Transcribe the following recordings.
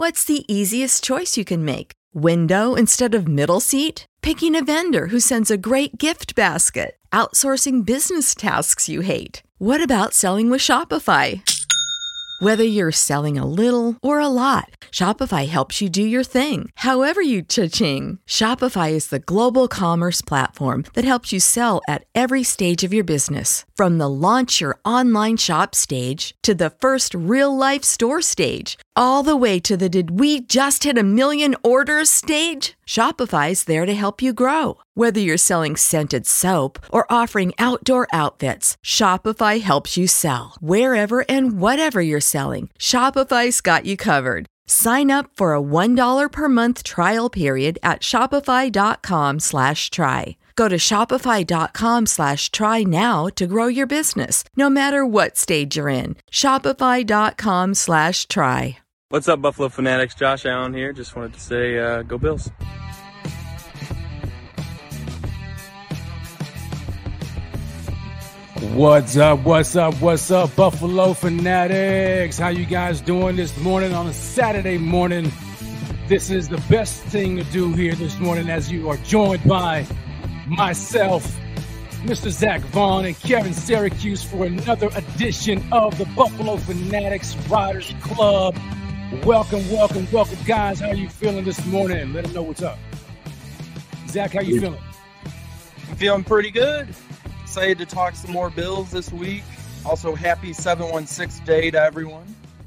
What's the easiest choice you can make? Window instead of middle seat? Picking a vendor who sends a great gift basket? Outsourcing business tasks you hate? What about selling with Shopify? Whether you're selling a little or a lot, Shopify helps you do your thing, however you cha-ching. Shopify is the global commerce platform that helps you sell at every stage of your business. From the launch your online shop stage to the first real-life store stage, all the way to the did we just hit a million orders stage. Shopify's there to help you grow. Whether you're selling scented soap or offering outdoor outfits, Shopify helps you sell. Wherever and whatever you're selling, Shopify's got you covered. Sign up for a $1 per month trial period at shopify.com/try. Go to shopify.com/try now to grow your business, no matter what stage you're in. Shopify.com/try. What's up, Buffalo Fanatics? Josh Allen here. Just wanted to say, go Bills. What's up, Buffalo Fanatics? How you guys doing this morning on a Saturday morning? This is the best thing to do here this morning as you are joined by myself, Mr. Zach Vaughn, and Kevin Syracuse for another edition of the Buffalo Fanatics Riders Club. Welcome, guys. How are you feeling this morning? Let them know what's up. Zach, how you feeling? I'm feeling pretty good. Excited to talk some more Bills this week. Also, happy 716 day to everyone.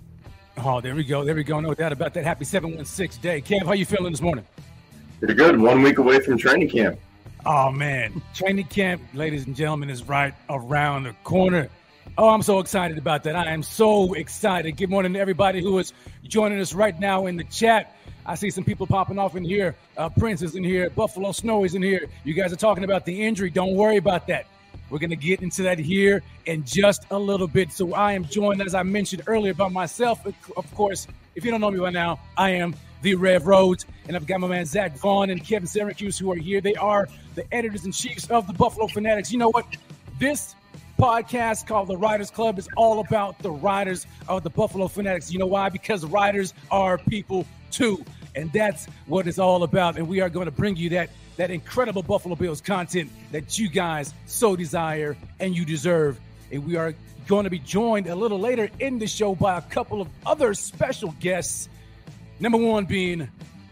Oh, there we go. No doubt about that. Happy 716 day. Kev, how you feeling this morning? Pretty good. 1 week away from training camp. Oh, man. Training camp, ladies and gentlemen, is right around the corner. Oh, I'm so excited about that. I am so excited. Good morning to everybody who is joining us right now in the chat. I see some people popping off in here. Prince is in here. Buffalo Snow is in here. You guys are talking about the injury. Don't worry about that. We're going to get into that here in just a little bit. So I am joined, as I mentioned earlier, by myself. Of course, if you don't know me by now, I am the Rev Rhodes, and I've got my man Zach Vaughn and Kevin Syracuse who are here. They are the editors-in-chiefs of the Buffalo Fanatics. You know what? This podcast called The Riders Club is all about the riders of the Buffalo Fanatics. You know why? Because riders are people too, and that's what it's all about. And we are going to bring you that incredible Buffalo Bills content that you guys so desire and you deserve. And we are going to be joined a little later in the show by a couple of other special guests. Number one being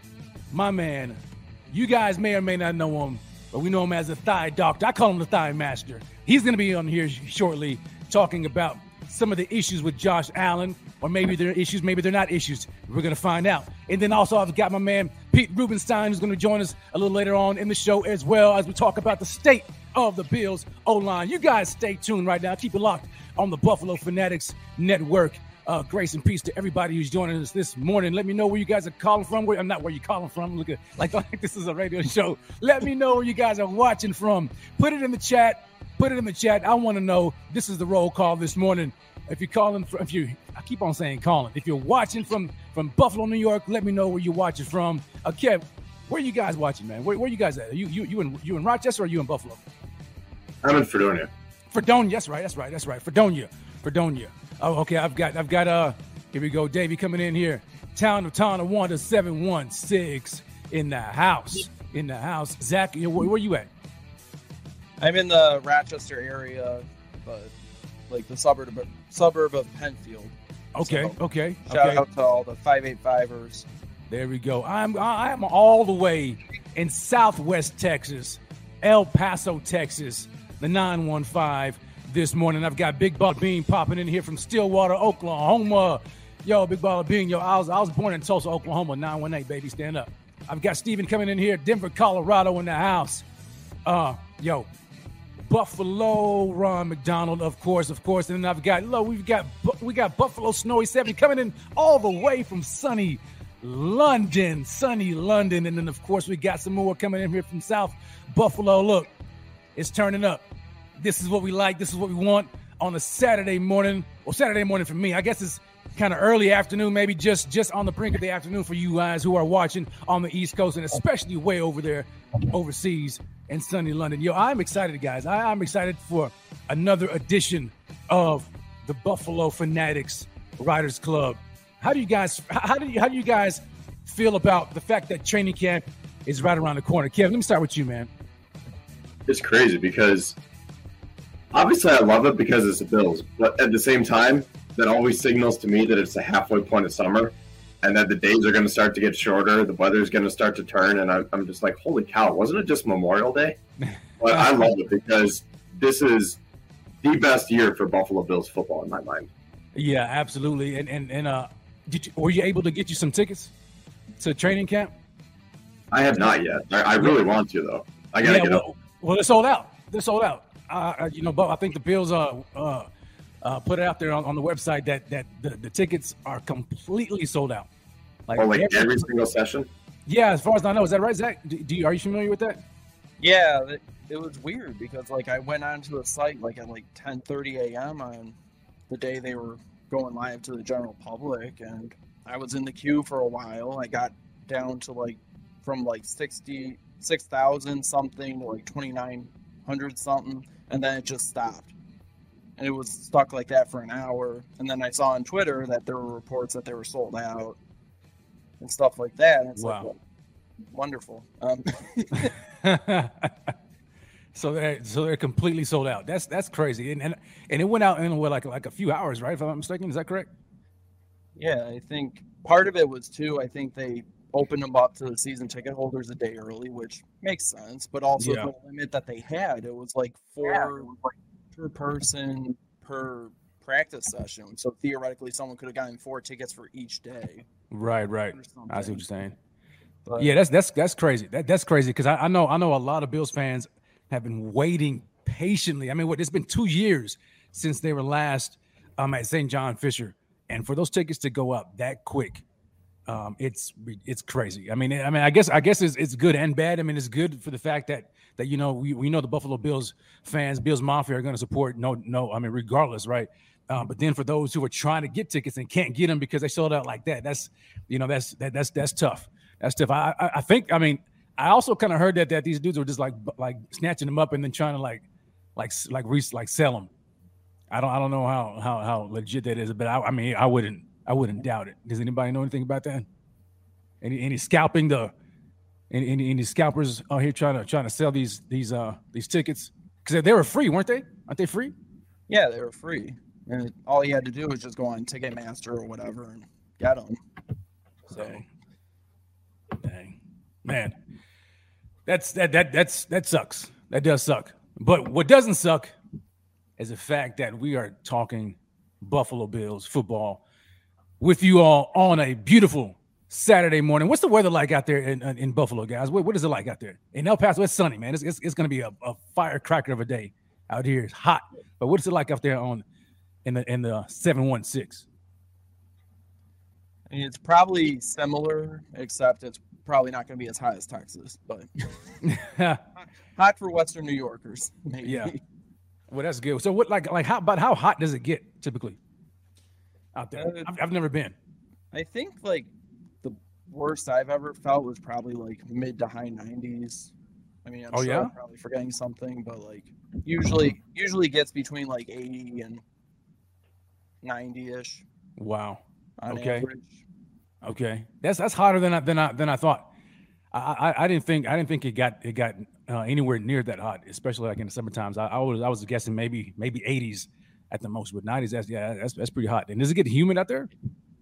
my man. You guys may or may not know him, but we know him as the Thigh Doctor. I call him the Thigh Master. He's going to be on here shortly talking about some of the issues with Josh Allen, or maybe they're issues, maybe they're not issues. We're going to find out. And then also I've got my man Pete Rubenstein, who's going to join us a little later on in the show as well as we talk about the state of the Bills O-line. You guys stay tuned right now. Keep it locked on the Buffalo Fanatics Network. Grace and peace to everybody who's joining us this morning. Let me know where you guys are calling from. I'm not where you're calling from. Look at like this is a radio show. Let me know where you guys are watching from. Put it in the chat. I want to know. This is the roll call this morning. If you're calling from, I keep on saying calling. If you're watching from Buffalo, New York, let me know where you're watching from. Kev, where are you guys watching, man? Where you guys at? Are you in Rochester or are you in Buffalo? I'm in Fredonia. Fredonia, that's right. Fredonia. Oh, okay. I've got. Here we go. Davey coming in here. Town of Tonawanda 716 in the house. Zach, where you at? I'm in the Rochester area, but like the suburb of Penfield. Okay. Shout out to all the 585ers. There we go. I'm all the way in Southwest Texas, El Paso, Texas, the 915 this morning. I've got Big Baller Bean popping in here from Stillwater, Oklahoma. Yo, Big Baller Bean. Yo, I was born in Tulsa, Oklahoma. 918, baby, stand up. I've got Steven coming in here, Denver, Colorado in the house. Yo, Buffalo, Ron McDonald, of course, and then I've got we got Buffalo Snowy 70 coming in all the way from sunny London, and then of course we got some more coming in here from South Buffalo. Look, it's turning up. This is what we like. This is what we want on a Saturday morning. Well, Saturday morning for me, I guess it's kind of early afternoon, maybe just on the brink of the afternoon for you guys who are watching on the East Coast and especially way over there overseas in sunny London. Yo, I'm excited, guys. I'm excited for another edition of the Buffalo Fanatics Riders Club. How do you guys feel about the fact that training camp is right around the corner? Kevin, let me start with you, man. It's crazy because obviously I love it because it's the Bills, but at the same time, that always signals to me that it's the halfway point of summer and that the days are going to start to get shorter, the weather's going to start to turn, and I'm just like, holy cow, wasn't it just Memorial Day? But I love it because this is the best year for Buffalo Bills football in my mind. Yeah, absolutely. And were you able to get you some tickets to training camp? I have not yet. I really want to, though. I got to get up. Well, they're sold out. But I think the Bills put it out there on the website that the tickets are completely sold out. Like every single session? Yeah, as far as I know. Is that right, Zach? Are you familiar with that? Yeah, it was weird because I went onto a site at 10:30 a.m. on the day they were going live to the general public, and I was in the queue for a while. I got down to from 66,000 something to 2,900 something, and then it just stopped. And it was stuck like that for an hour. And then I saw on Twitter that there were reports that they were sold out and stuff like that. And it's wow. Wonderful. So they're completely sold out. That's crazy. And it went out in like a few hours, right? If I'm not mistaken, is that correct? Yeah, I think part of it was too. I think they opened them up to the season ticket holders a day early, which makes sense. But also the limit that they had, it was four per person per practice session. So theoretically, someone could have gotten 4 tickets for each day. Right. I see what you're saying. But, yeah, that's crazy. That's crazy because I know a lot of Bills fans have been waiting patiently. I mean, it's been 2 years since they were last at St. John Fisher, and for those tickets to go up that quick, it's crazy. I mean, I guess it's good and bad. I mean, it's good for the fact that we know the Buffalo Bills fans, Bills Mafia are going to support regardless, right? But then for those who are trying to get tickets and can't get them because they sold out like that, that's tough. That's tough. I think. I mean, I also kind of heard that these dudes were just like snatching them up and then trying to sell them. I don't know how legit that is, but I wouldn't doubt it. Does anybody know anything about that? Any scalping any scalpers out here trying to sell these tickets because they were free, weren't they? Aren't they free? Yeah, they were free, and all you had to do was just go on Ticketmaster or whatever and get them. So, dang, man, that sucks. That does suck. But what doesn't suck is the fact that we are talking Buffalo Bills football with you all on a beautiful Saturday morning. What's the weather like out there in Buffalo, guys? What is it like out there? In El Paso, it's sunny, man. It's going to be a firecracker of a day out here. It's hot. But what is it like out there in the 716? I mean, it's probably similar, except it's probably not going to be as hot as Texas, but hot for Western New Yorkers, maybe. Yeah. Well, that's good. So how hot does it get typically out there? I've never been. I think the worst I've ever felt was probably mid to high 90s. I mean, I'm sure I'm probably forgetting something, but usually gets between 80 and 90-ish. Wow. On average. Okay. That's hotter than I thought. I didn't think it got anywhere near that hot, especially in the summer times. I was guessing maybe 80s at the most, but 90s that's pretty hot. And does it get humid out there?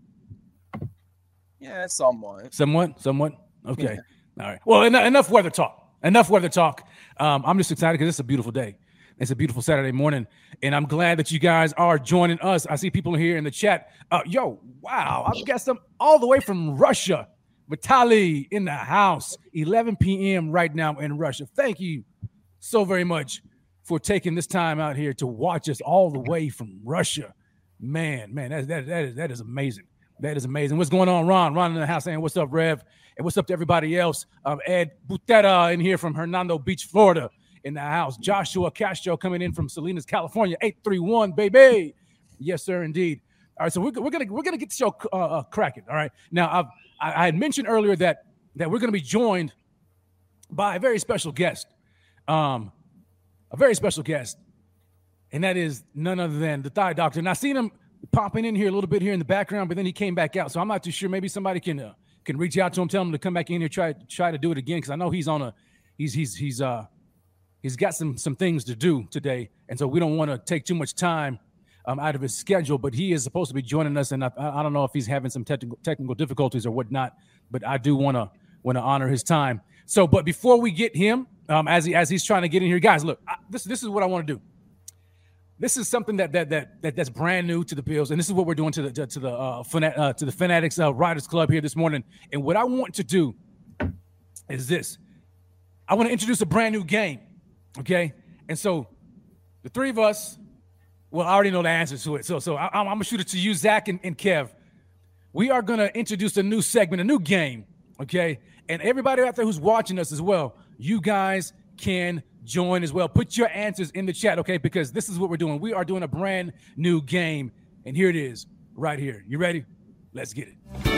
Yeah, somewhat. Okay. Yeah. All right. Well, enough weather talk. I'm just excited because it's a beautiful day. It's a beautiful Saturday morning, and I'm glad that you guys are joining us. I see people here in the chat. Wow, I've got some all the way from Russia. Vitaly in the house, 11 p.m. right now in Russia. Thank you so very much for taking this time out here to watch us all the way from Russia. Man, that is amazing. That is amazing. What's going on, Ron? Ron in the house saying, what's up, Rev? And what's up to everybody else? Ed Butera in here from Hernando Beach, Florida in the house. Joshua Castro coming in from Salinas, California, 831, baby. Yes, sir, indeed. All right, so we're gonna get the show cracking. All right. Now, I had mentioned earlier that we're going to be joined by a very special guest. And that is none other than the Thigh Doctor. And I've seen him popping in here a little bit here in the background, but then he came back out. So I'm not too sure. Maybe somebody can reach out to him, tell him to come back in here, try to do it again, because I know he's got some things to do today, and so we don't want to take too much time out of his schedule. But he is supposed to be joining us, and I don't know if he's having some technical difficulties or whatnot. But I do want to honor his time. So, but before we get him, as he's trying to get in here, guys, look, this is what I want to do. This is something that's brand new to the Bills, and this is what we're doing to the Fanatics Riders Club here this morning. And what I want to do is this: I want to introduce a brand new game, okay? And so the three of us, well, I already know the answers to it. So I'm gonna shoot it to you, Zach and Kev. We are gonna introduce a new segment, a new game, okay? And everybody out there who's watching us as well, you guys can join as well. Put your answers in the chat, okay? Because this is what we're doing. We are doing a brand new game, and here it is, right here. You ready? Let's get it.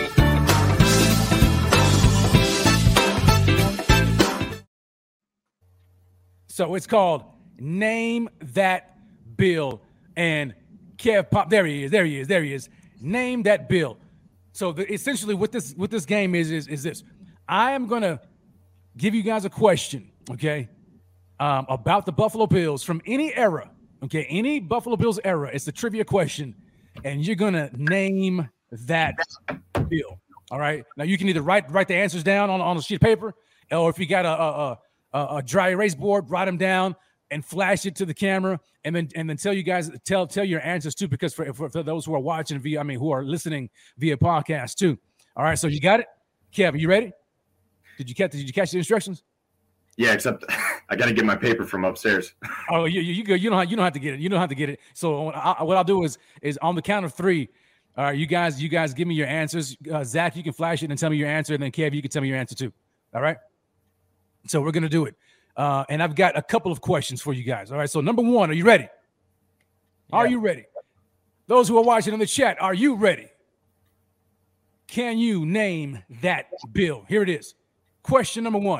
So it's called Name That Bill. And Kev Pop, there he is. Name that bill. So essentially what this game is this. I am going to give you guys a question, okay? About the Buffalo Bills from any era, okay? Any Buffalo Bills era. It's a trivia question, and you're gonna name that bill. All right. Now you can either write the answers down on a sheet of paper, or if you got a dry erase board, write them down and flash it to the camera, and then tell you guys tell your answers too, because for those who are watching who are listening via podcast too. All right. So you got it, Kevin. You ready? Did you catch the instructions? Yeah, except I got to get my paper from upstairs. Oh, you go. You don't have to get it. You don't have to get it. So what I'll do is on the count of three. All right, you guys give me your answers. Zach, you can flash it and tell me your answer, and then Kev, you can tell me your answer too. All right. So we're gonna do it, and I've got a couple of questions for you guys. All right. So number one, are you ready? Yeah. Are you ready? Those who are watching in the chat, are you ready? Can you name that bill? Here it is. Question number one.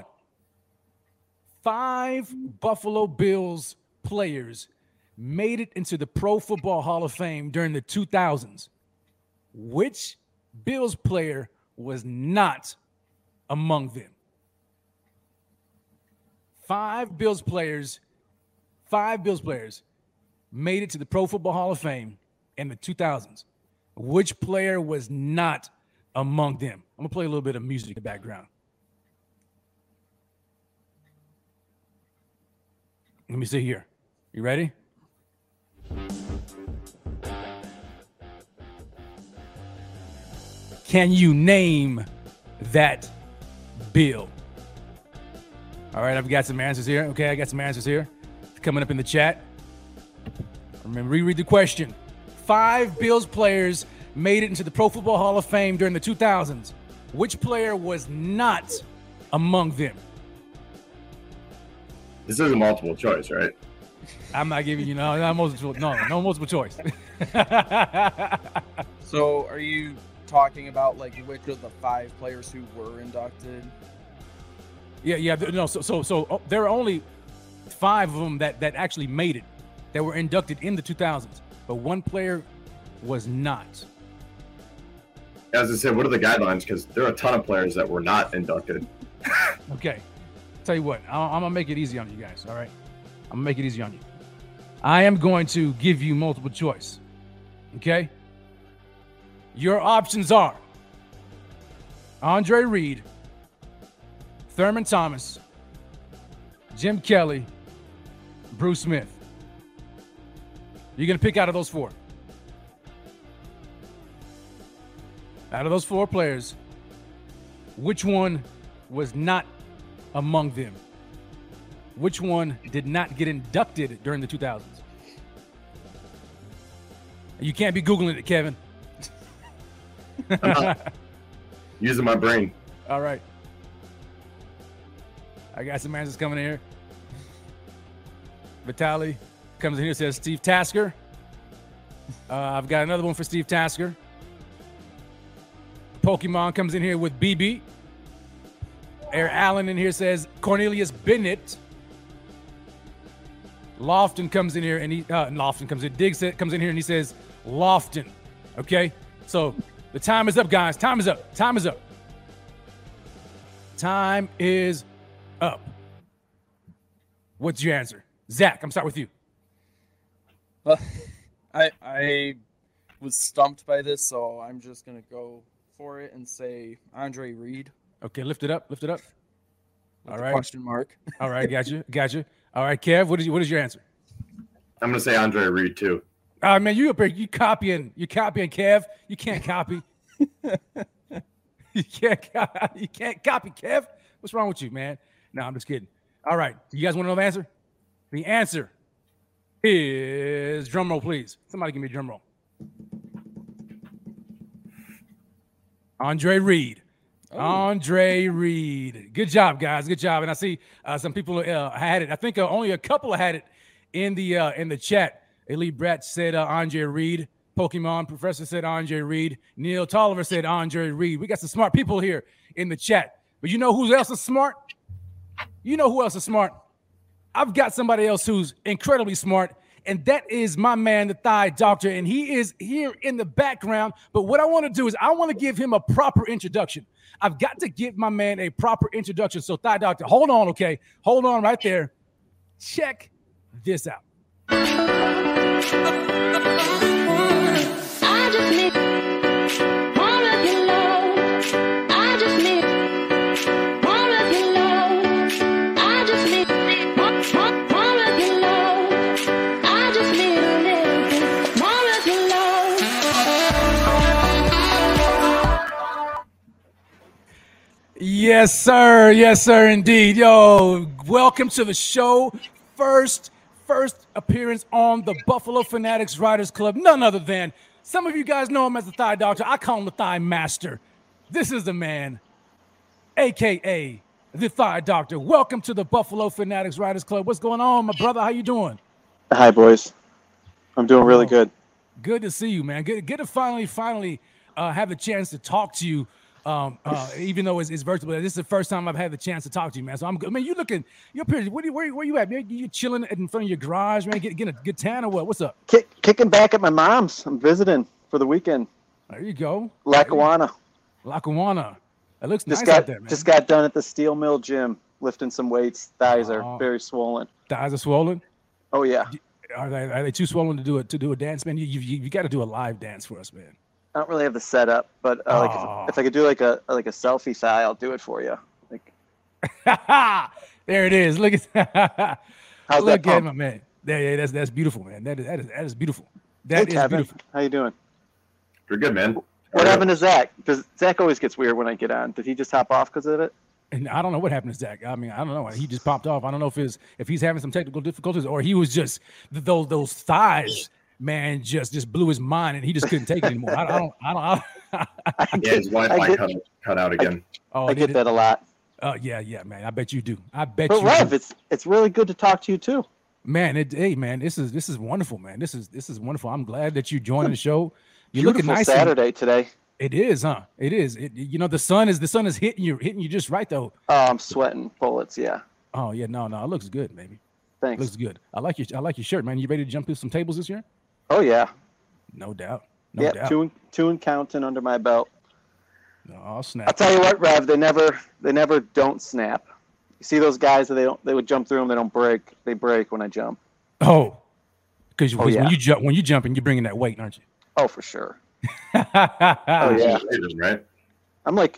5 Buffalo Bills players made it into the Pro Football Hall of Fame during the 2000s. Which Bills player was not among them? 5 Bills players made it to the Pro Football Hall of Fame in the 2000s. Which player was not among them? I'm going to play a little bit of music in the background. Let me see here. You ready? Can you name that bill? All right, I've got some answers here. Okay, I got some answers here coming up in the chat. Remember, reread the question. 5 Bills players made it into the Pro Football Hall of Fame during the 2000s. Which player was not among them? This is a multiple choice, right? I'm not giving you no multiple choice. So are you talking about like which of the 5 players who were inducted? Yeah. No. So there are only 5 of them that actually made it, that were inducted in the 2000s, but 1 player was not. As I said, what are the guidelines? Because there are a ton of players that were not inducted. Okay. Tell you what, I'm going to make it easy on you guys, all right? I'm going to make it easy on you. I am going to give you multiple choice, okay? Your options are Andre Reed, Thurman Thomas, Jim Kelly, Bruce Smith. You're going to pick out of those 4. Out of those 4 players, which one was not among them? Which one did not get inducted during the 2000s? You can't be Googling it, Kevin. I'm not using my brain. All right. I got some answers coming in here. Vitaly comes in here and says Steve Tasker. I've got another one for Steve Tasker. Pokemon comes in here with BB. Air Allen in here says Cornelius Bennett. Lofton comes in here and Diggs comes in here and he says Lofton. Okay, so the time is up, guys. Time is up. Time is up. Time is up. What's your answer? Zach, I'm starting with you. I was stumped by this, so I'm just going to go for it and say Andre Reed. Okay, lift it up. Lift it up. All right. Question mark. All right, got you. All right, Kev, what is your answer? I'm gonna say Andre Reed too. Man, you up here, you copying Kev. You can't copy. you can't copy Kev. What's wrong with you, man? No, I'm just kidding. All right, you guys want to know the answer? The answer is, drum roll, please. Somebody give me a drum roll. Andre Reed. Oh. Andre Reed. Good job, guys. Good job. And I see some people had it. I think only a couple had it in the chat. Elite Brat said Andre Reed. Pokemon Professor said Andre Reed. Neil Tolliver said Andre Reed. We got some smart people here in the chat. But you know who else is smart? You know who else is smart? I've got somebody else who's incredibly smart, and that is my man, the Thigh Doctor, and he is here in the background. But what I want to do is I want to give him a proper introduction. I've got to give my man a proper introduction. So Thigh Doctor, hold on, okay? Hold on right there. Check this out. I just need more of your love. I just need more of your love. I just need more of your love. I just need a little bit more of your love. Yes, sir. Yes, sir, indeed. Yo, welcome to the show. First appearance on the Buffalo Fanatics Riders Club. None other than, some of you guys know him as the Thigh Doctor. I call him the Thigh Master. This is the man, a.k.a. the Thigh Doctor. Welcome to the Buffalo Fanatics Riders Club. What's going on, my brother? How you doing? Hi, boys. I'm doing really good. Good to see you, man. Good to finally have the chance to talk to you. Even though it's virtual, this is the first time I've had the chance to talk to you, man. So I'm good. Man, you're pretty. Where you at, man? You chilling in front of your garage, man? Getting a good tan or what? What's up? Kicking back at my mom's. I'm visiting for the weekend. There you go. Lackawanna. It looks nice out there, man. Just got done at the Steel Mill gym, lifting some weights. Thighs are very swollen. Thighs are swollen? Oh, yeah. Are they too swollen to do a dance, man? You got to do a live dance for us, man. I don't really have the setup, but if I could do like a selfie thigh, I'll do it for you. Like, there it is. Look at how's look that at my man. Yeah, that's beautiful, man. That is beautiful. That hey, is Kevin. beautiful. How you doing? You're good, man. What happened to Zach? Because Zach always gets weird when I get on. Did he just hop off because of it? And I don't know what happened to Zach. I mean, I don't know. He just popped off. I don't know if he's having some technical difficulties or he was just those thighs. Man, just blew his mind, and he just couldn't take it anymore. I don't. Yeah, his Wi-Fi cut out again. I get that a lot. Yeah, man. I bet you do. But Rev, it's really good to talk to you too. Man, hey, man, this is wonderful, man. This is wonderful. I'm glad that you joined the show. You're looking nice. Saturday today. It is, huh? It is. The sun is hitting you just right though. Oh, I'm sweating bullets. Yeah. Oh yeah, no, it looks good, baby. Thanks. It looks good. I like your shirt, man. You ready to jump through some tables this year? Oh yeah. No doubt. No doubt. Two and counting under my belt. Oh, snap. I'll tell you what, Rev, they never don't snap. You see those guys that they would jump through them, they don't break. They break when I jump. Oh. Because when you jump and you're bringing that weight, aren't you? Oh, for sure. Oh yeah. Right. I'm like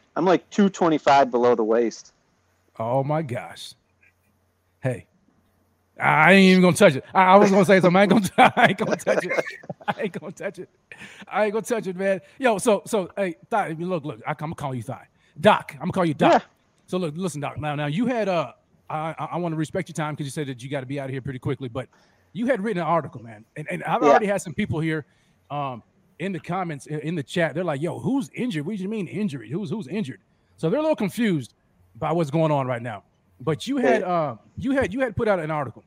225 below the waist. Oh my gosh. Hey. I ain't even gonna touch it. I was gonna say something. I ain't gonna touch it. I ain't gonna touch it, man. Yo, so hey, Thigh, look, I'm gonna call you Thigh. Doc, I'm gonna call you Doc. Yeah. So look, listen, Doc. Now you had I want to respect your time because you said that you got to be out of here pretty quickly, but you had written an article, man, and I've already had some people here, in the comments in the chat. They're like, "Yo, who's injured? What do you mean injury? Who's injured?" So they're a little confused by what's going on right now. But you had put out an article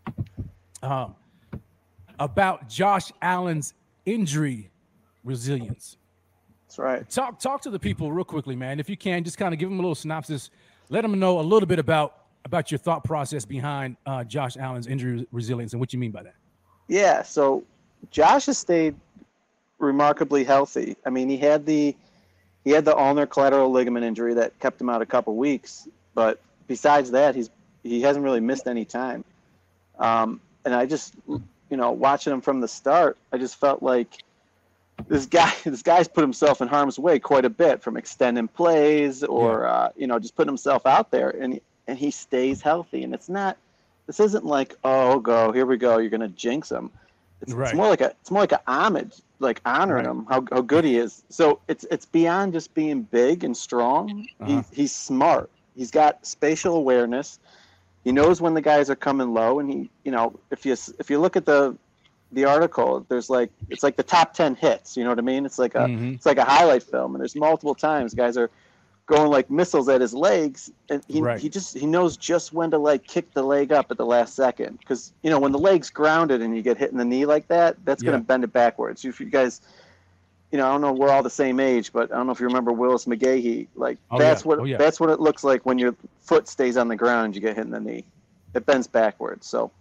about Josh Allen's injury resilience. That's right. Talk to the people real quickly, man. If you can, just kind of give them a little synopsis. Let them know a little bit about your thought process behind Josh Allen's injury resilience and what you mean by that. Yeah. So Josh has stayed remarkably healthy. I mean, he had the ulnar collateral ligament injury that kept him out a couple weeks, but besides that, he hasn't really missed any time. And I just, watching him from the start, I just felt like this guy's put himself in harm's way quite a bit from extending plays or just putting himself out there, and he stays healthy. And this isn't like, oh, here we go, you're gonna jinx him. It's more like a homage, like honoring him, how good he is. So it's beyond just being big and strong. He's smart. He's got spatial awareness. He knows when the guys are coming low, and if you look at the article, it's like the top 10 hits. You know what I mean? It's like a highlight film, and there's multiple times guys are going like missiles at his legs, and he knows just when to like kick the leg up at the last second, because when the leg's grounded and you get hit in the knee like that, that's going to bend it backwards. If you guys, I don't know, we're all the same age, but I don't know if you remember Willis McGahee. That's what it looks like when your foot stays on the ground and you get hit in the knee. It bends backwards. So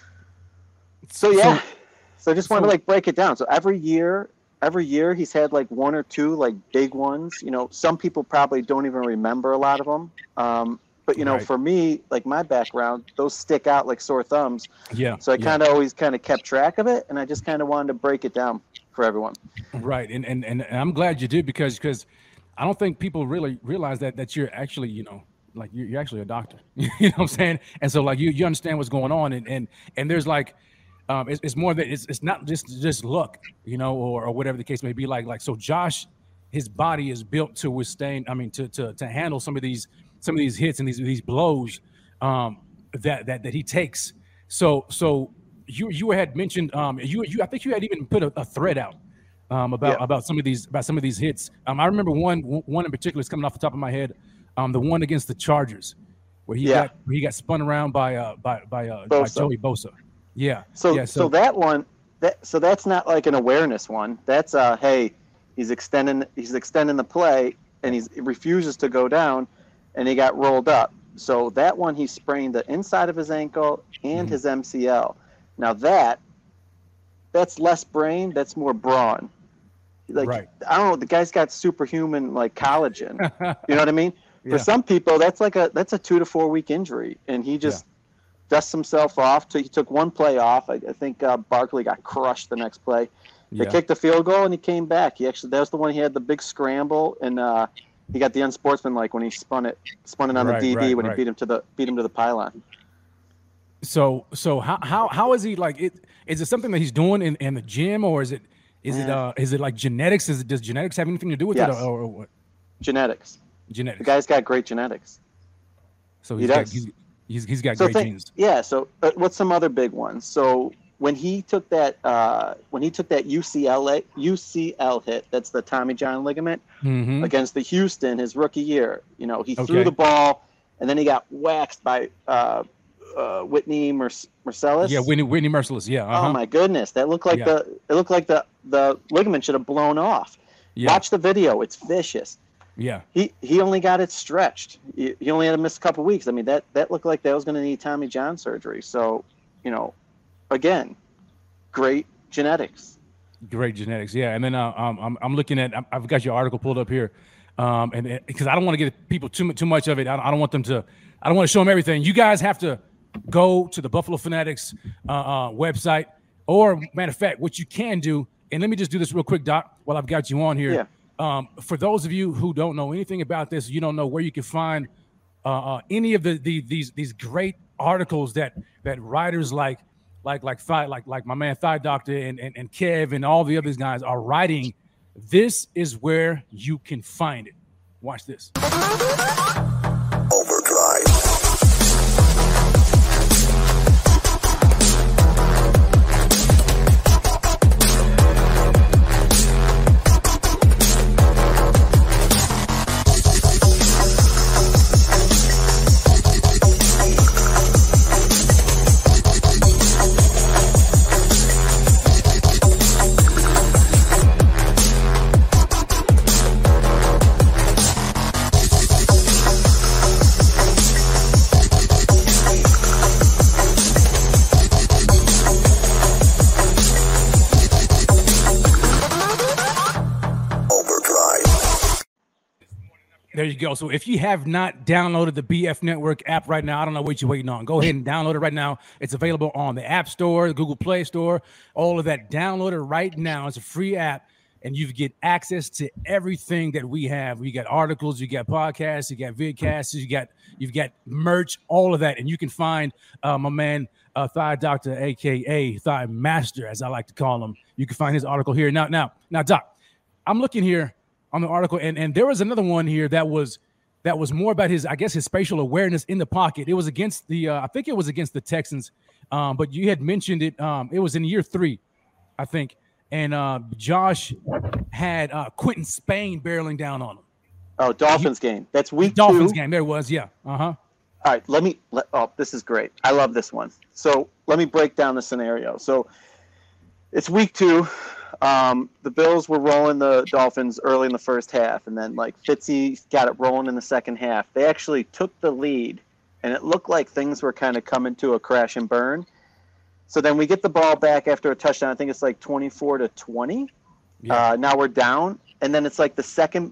I just wanted to like break it down. So every year he's had like one or two like big ones. Some people probably don't even remember a lot of them. But for me, like my background, those stick out like sore thumbs. Yeah. So I kind of always kind of kept track of it, and I just kind of wanted to break it down for everyone. Right. And I'm glad you did, because I don't think people really realize that you're actually, you're actually a doctor. You know what I'm saying? And so like you understand what's going on, and there's like it's more that it's not just luck, or whatever the case may be. Like so Josh, his body is built to withstand, to handle some of these hits and these blows that he takes. So you had mentioned I think you had even put a thread out about some of these hits. I remember one in particular is coming off the top of my head, the one against the Chargers, where he got spun around by Joey Bosa. Yeah. So that one, that's not like an awareness one. That's hey, he's extending the play, and he refuses to go down, and he got rolled up. So that one, he sprained the inside of his ankle and his MCL. Now that's less brain, that's more brawn. I don't know, the guy's got superhuman like collagen. You know what I mean? For some people, that's a 2 to 4 week injury, and he just dusts himself off. He took one play off. I think Barkley got crushed the next play. They kicked the field goal, and he came back. That was the one he had the big scramble, and he got the unsportsmanlike when he spun it on the DB when he beat him to the pylon. So how is he like it? Is it something that he's doing in the gym, or is it like genetics? Does genetics have anything to do with it, or what? Genetics. The guy's got great genetics. So he's got great genes. Yeah. So what's some other big ones? So when he took that UCL hit, that's the Tommy John ligament, against the Houston his rookie year. He threw the ball, and then he got waxed by Whitney Mercilus. Yeah, Whitney Mercilus. Yeah. Oh my goodness, that looked like the ligament should have blown off. Yeah. Watch the video; it's vicious. Yeah. He only got it stretched. He only had to miss a couple weeks. I mean, that looked like that was going to need Tommy John surgery. So, again, great genetics. Great genetics, yeah. And then I'm looking at. I've got your article pulled up here, and because I don't want to give people too much of it. I don't want them to. I don't want to show them everything. You guys have to go to the Buffalo Fanatics website, or matter of fact, what you can do. And let me just do this real quick, Doc, while I've got you on here. Yeah. For those of you who don't know anything about this, you don't know where you can find any of these great articles that writers like my man Thigh Doctor and Kev and all the other guys are writing. This is where you can find it. Watch this. Overdrive. you go. So if you have not downloaded the BF Network app right now, I don't know what you're waiting on. Go ahead and download it right now. It's available on the App Store, the Google Play Store, all of that. Download it right now. It's a free app, and you get access to everything that we have. We got articles, you got podcasts, you got vidcasts, you've got merch, all of that, and you can find my man Thigh Doctor, aka Thigh Master, as I like to call him. You can find his article here now, Doc. I'm looking here on the article, and there was another one here that was more about his spatial awareness in the pocket. It was against the I think it was against the Texans, but you had mentioned it. It was in year 3, I think, and Josh had Quentin Spain barreling down on him. Oh, Dolphins game. That's week 2. Dolphins game. There it was. Yeah. All right, this is great. I love this one. So let me break down the scenario. So it's week 2. The Bills were rolling the Dolphins early in the first half, and then like Fitzy got it rolling in the second half. They actually took the lead, and it looked like things were kind of coming to a crash and burn. So then we get the ball back after a touchdown. I think it's like 24-20. Yeah. Now we're down, and then it's like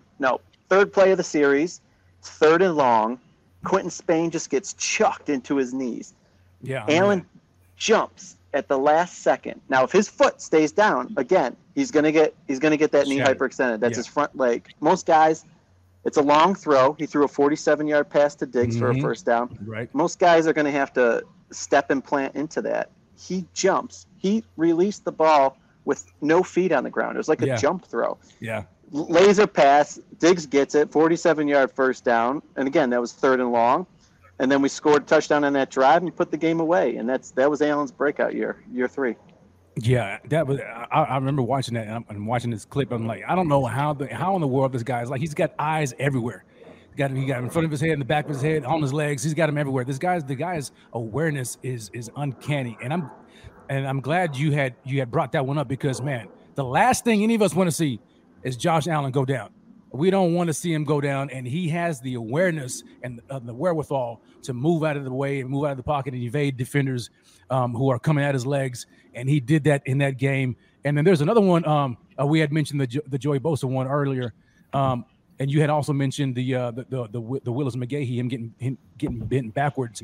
third play of the series, 3rd and long. Quentin Spain just gets chucked into his knees. Yeah. Allen jumps at the last second. Now, if his foot stays down, again, he's gonna get that knee hyperextended. That's his front leg. Most guys, it's a long throw. He threw a 47-yard pass to Diggs for a first down. Right. Most guys are gonna have to step and plant into that. He jumps. He released the ball with no feet on the ground. It was like a jump throw. Yeah. Laser pass. Diggs gets it. 47-yard first down. And again, that was 3rd and long. And then we scored a touchdown on that drive and put the game away. And that was Allen's breakout year 3. Yeah, that was. I remember watching that, and I'm watching this clip. I'm like, I don't know how in the world this guy is like. He's got eyes everywhere. He got in front of his head, in the back of his head, on his legs. He's got them everywhere. The guy's awareness is uncanny. And I'm glad you had brought that one up, because man, the last thing any of us want to see is Josh Allen go down. We don't want to see him go down, and he has the awareness and the wherewithal to move out of the way and move out of the pocket and evade defenders who are coming at his legs, and he did that in that game. And then there's another one. We had mentioned the Joey Bosa one earlier, and you had also mentioned the Willis McGahee, him getting bent backwards.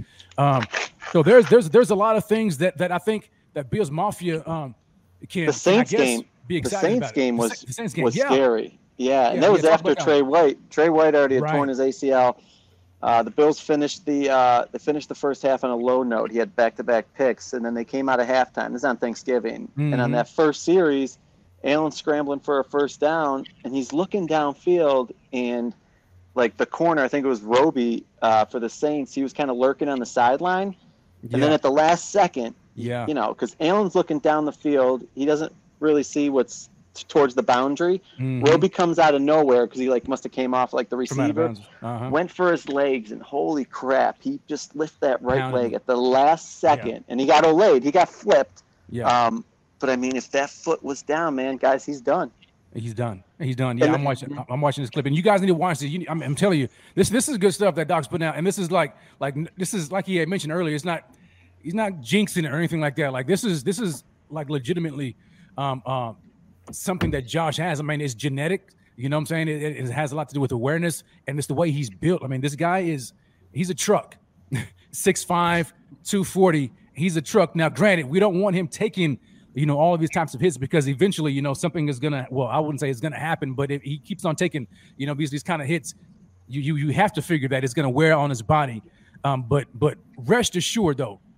So there's a lot of things that I think that Bills Mafia can. The Saints game. Be excited the Saints game was yeah. scary. Yeah, and that was after Trey White. Trey White already had torn his ACL. The Bills finished the first half on a low note. He had back-to-back picks, and then they came out of halftime. This is on Thanksgiving. Mm-hmm. And on that first series, Allen's scrambling for a first down, and he's looking downfield, and like the corner, I think it was Roby for the Saints, he was kind of lurking on the sideline. And then at the last second, because Allen's looking down the field, he doesn't really see what's towards the boundary. Mm-hmm. Roby comes out of nowhere because he must have came off like the receiver, went for his legs, and holy crap, he just lifted that right leg at the last second, and he got olayed. He got flipped. Yeah. But I mean, if that foot was down, man, guys, he's done. He's done. Yeah, I'm watching this clip, and you guys need to watch this. I'm telling you, this is good stuff that Doc's putting out, and this is like he had mentioned earlier. He's not jinxing it or anything like that. Like this is like legitimately something that Josh has. I mean, it's genetic. You know what I'm saying? It has a lot to do with awareness, and it's the way he's built. I mean, this guy he's a truck, 6'5", 240. He's a truck. Now, granted, we don't want him taking all of these types of hits, because eventually, something is gonna. Well, I wouldn't say it's gonna happen, but if he keeps on taking, these kind of hits, you have to figure that it's gonna wear on his body. But rest assured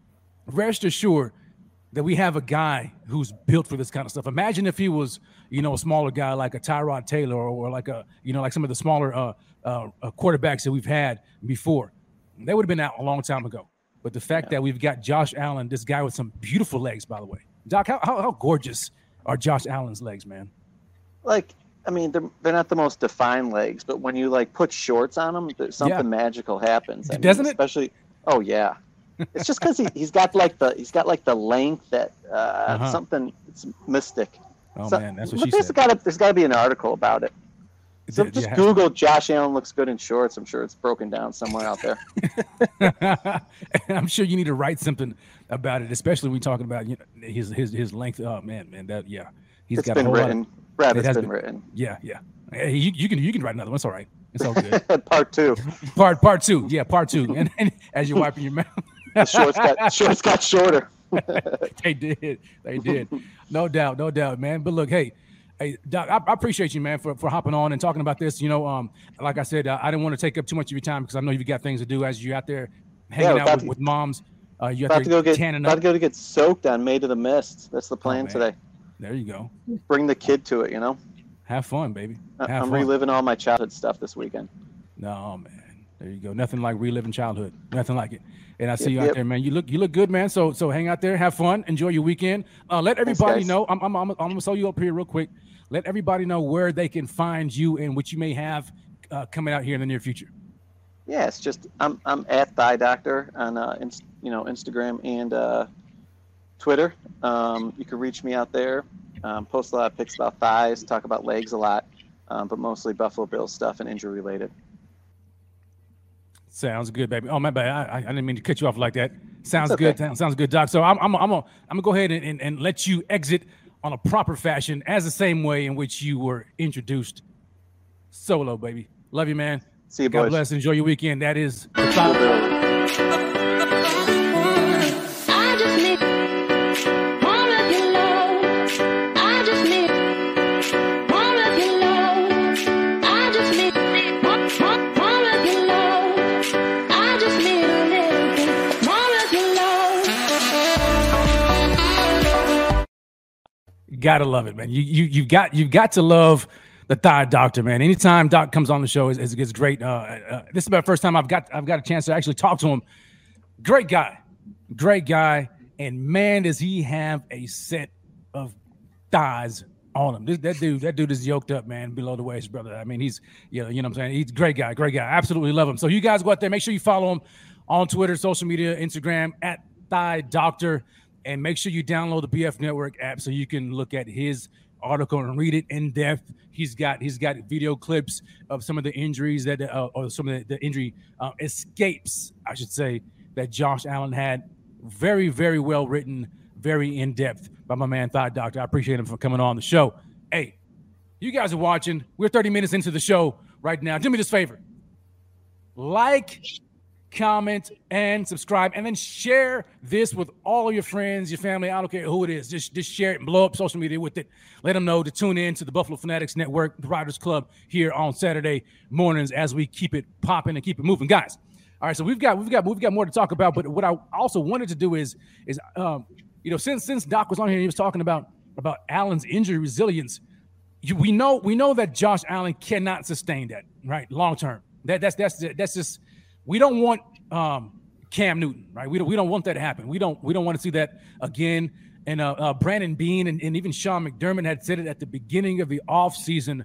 that we have a guy who's built for this kind of stuff. Imagine if he was, a smaller guy like a Tyrod Taylor or like like some of the smaller quarterbacks that we've had before. They would have been out a long time ago. But the fact that we've got Josh Allen, this guy with some beautiful legs, by the way. Doc, how gorgeous are Josh Allen's legs, man? Like, I mean, they're not the most defined legs, but when you put shorts on them, something magical happens. Doesn't it? Especially, oh yeah. It's just because he's got the length that something. It's mystic. Oh man, that's what she said. There's got to be an article about it. So just Google Josh Allen looks good in shorts. I'm sure it's broken down somewhere out there. I'm sure you need to write something about it, especially when we're talking about his length. Oh man, it's got been written. Brad, it's been written. Yeah. Hey, you can write another one. It's all right. It's all good. Part 2. Part 2. Yeah, part 2. And as you're wiping your mouth. The shorts got shorter. They did. No doubt, man. But look, hey, Doc, I appreciate you, man, for hopping on and talking about this. You know, like I said, I didn't want to take up too much of your time because I know you've got things to do as you're out there hanging out with moms. You about to go get soaked on Maid of the Mist. That's the plan today. There you go. Bring the kid to it, you know. Have fun, baby. I'm reliving all my childhood stuff this weekend. No, man. There you go. Nothing like reliving childhood. Nothing like it. And I see you out there, man. You look good, man. So hang out there, have fun, enjoy your weekend. Let everybody know. I'm gonna sew you up here real quick. Let everybody know where they can find you and what you may have coming out here in the near future. Yeah, it's just I'm at Thigh Doctor on Instagram and Twitter. You can reach me out there. Post a lot of pics about thighs, talk about legs a lot, but mostly Buffalo Bills stuff and injury related. Sounds good, baby. Oh, my bad. I didn't mean to cut you off like that. Sounds good. Sounds good, Doc. So I'm gonna go ahead and let you exit on a proper fashion as the same way in which you were introduced. Solo, baby. Love you, man. See you, God boys. bless. Enjoy your weekend. That is the I just need more of your love. I just need more of your love. I just need more of your love. I just need a little bit more of your love. Gotta love it, man. You've got to love the Thigh Doctor, man. Anytime Doc comes on the show, it's great. This is about the first time I've got a chance to actually talk to him. Great guy, and man, does he have a set of thighs on him. That dude is yoked up, man, below the waist, brother. I mean, he's you know what I'm saying. He's a great guy. Absolutely love him. So you guys go out there, make sure you follow him on Twitter, social media, Instagram at Thigh Doctor, and make sure you download the BF Network app so you can look at his article and read it in depth. He's got video clips of some of the injuries that or some of the injury escapes, I should say, that Josh Allen had. Very, very well written, very in depth by my man Thigh Doctor. I appreciate him for coming on the show. Hey, you guys are watching. We're 30 minutes into the show right now. Do me this favor: like, comment, and subscribe, and then share this with all of your friends, your family. I don't care who it is. Just share it and blow up social media with it. Let them know to tune in to the Buffalo Fanatics Network, the Riders Club, here on Saturday mornings as we keep it popping and keep it moving, guys. All right, so we've got more to talk about. But what I also wanted to do is since Doc was on here, he was talking about Allen's injury resilience. We know that Josh Allen cannot sustain that, right, long term. That's just. We don't want Cam Newton, right? We don't want that to happen. We don't want to see that again. And Brandon Beane and even Sean McDermott had said it at the beginning of the offseason,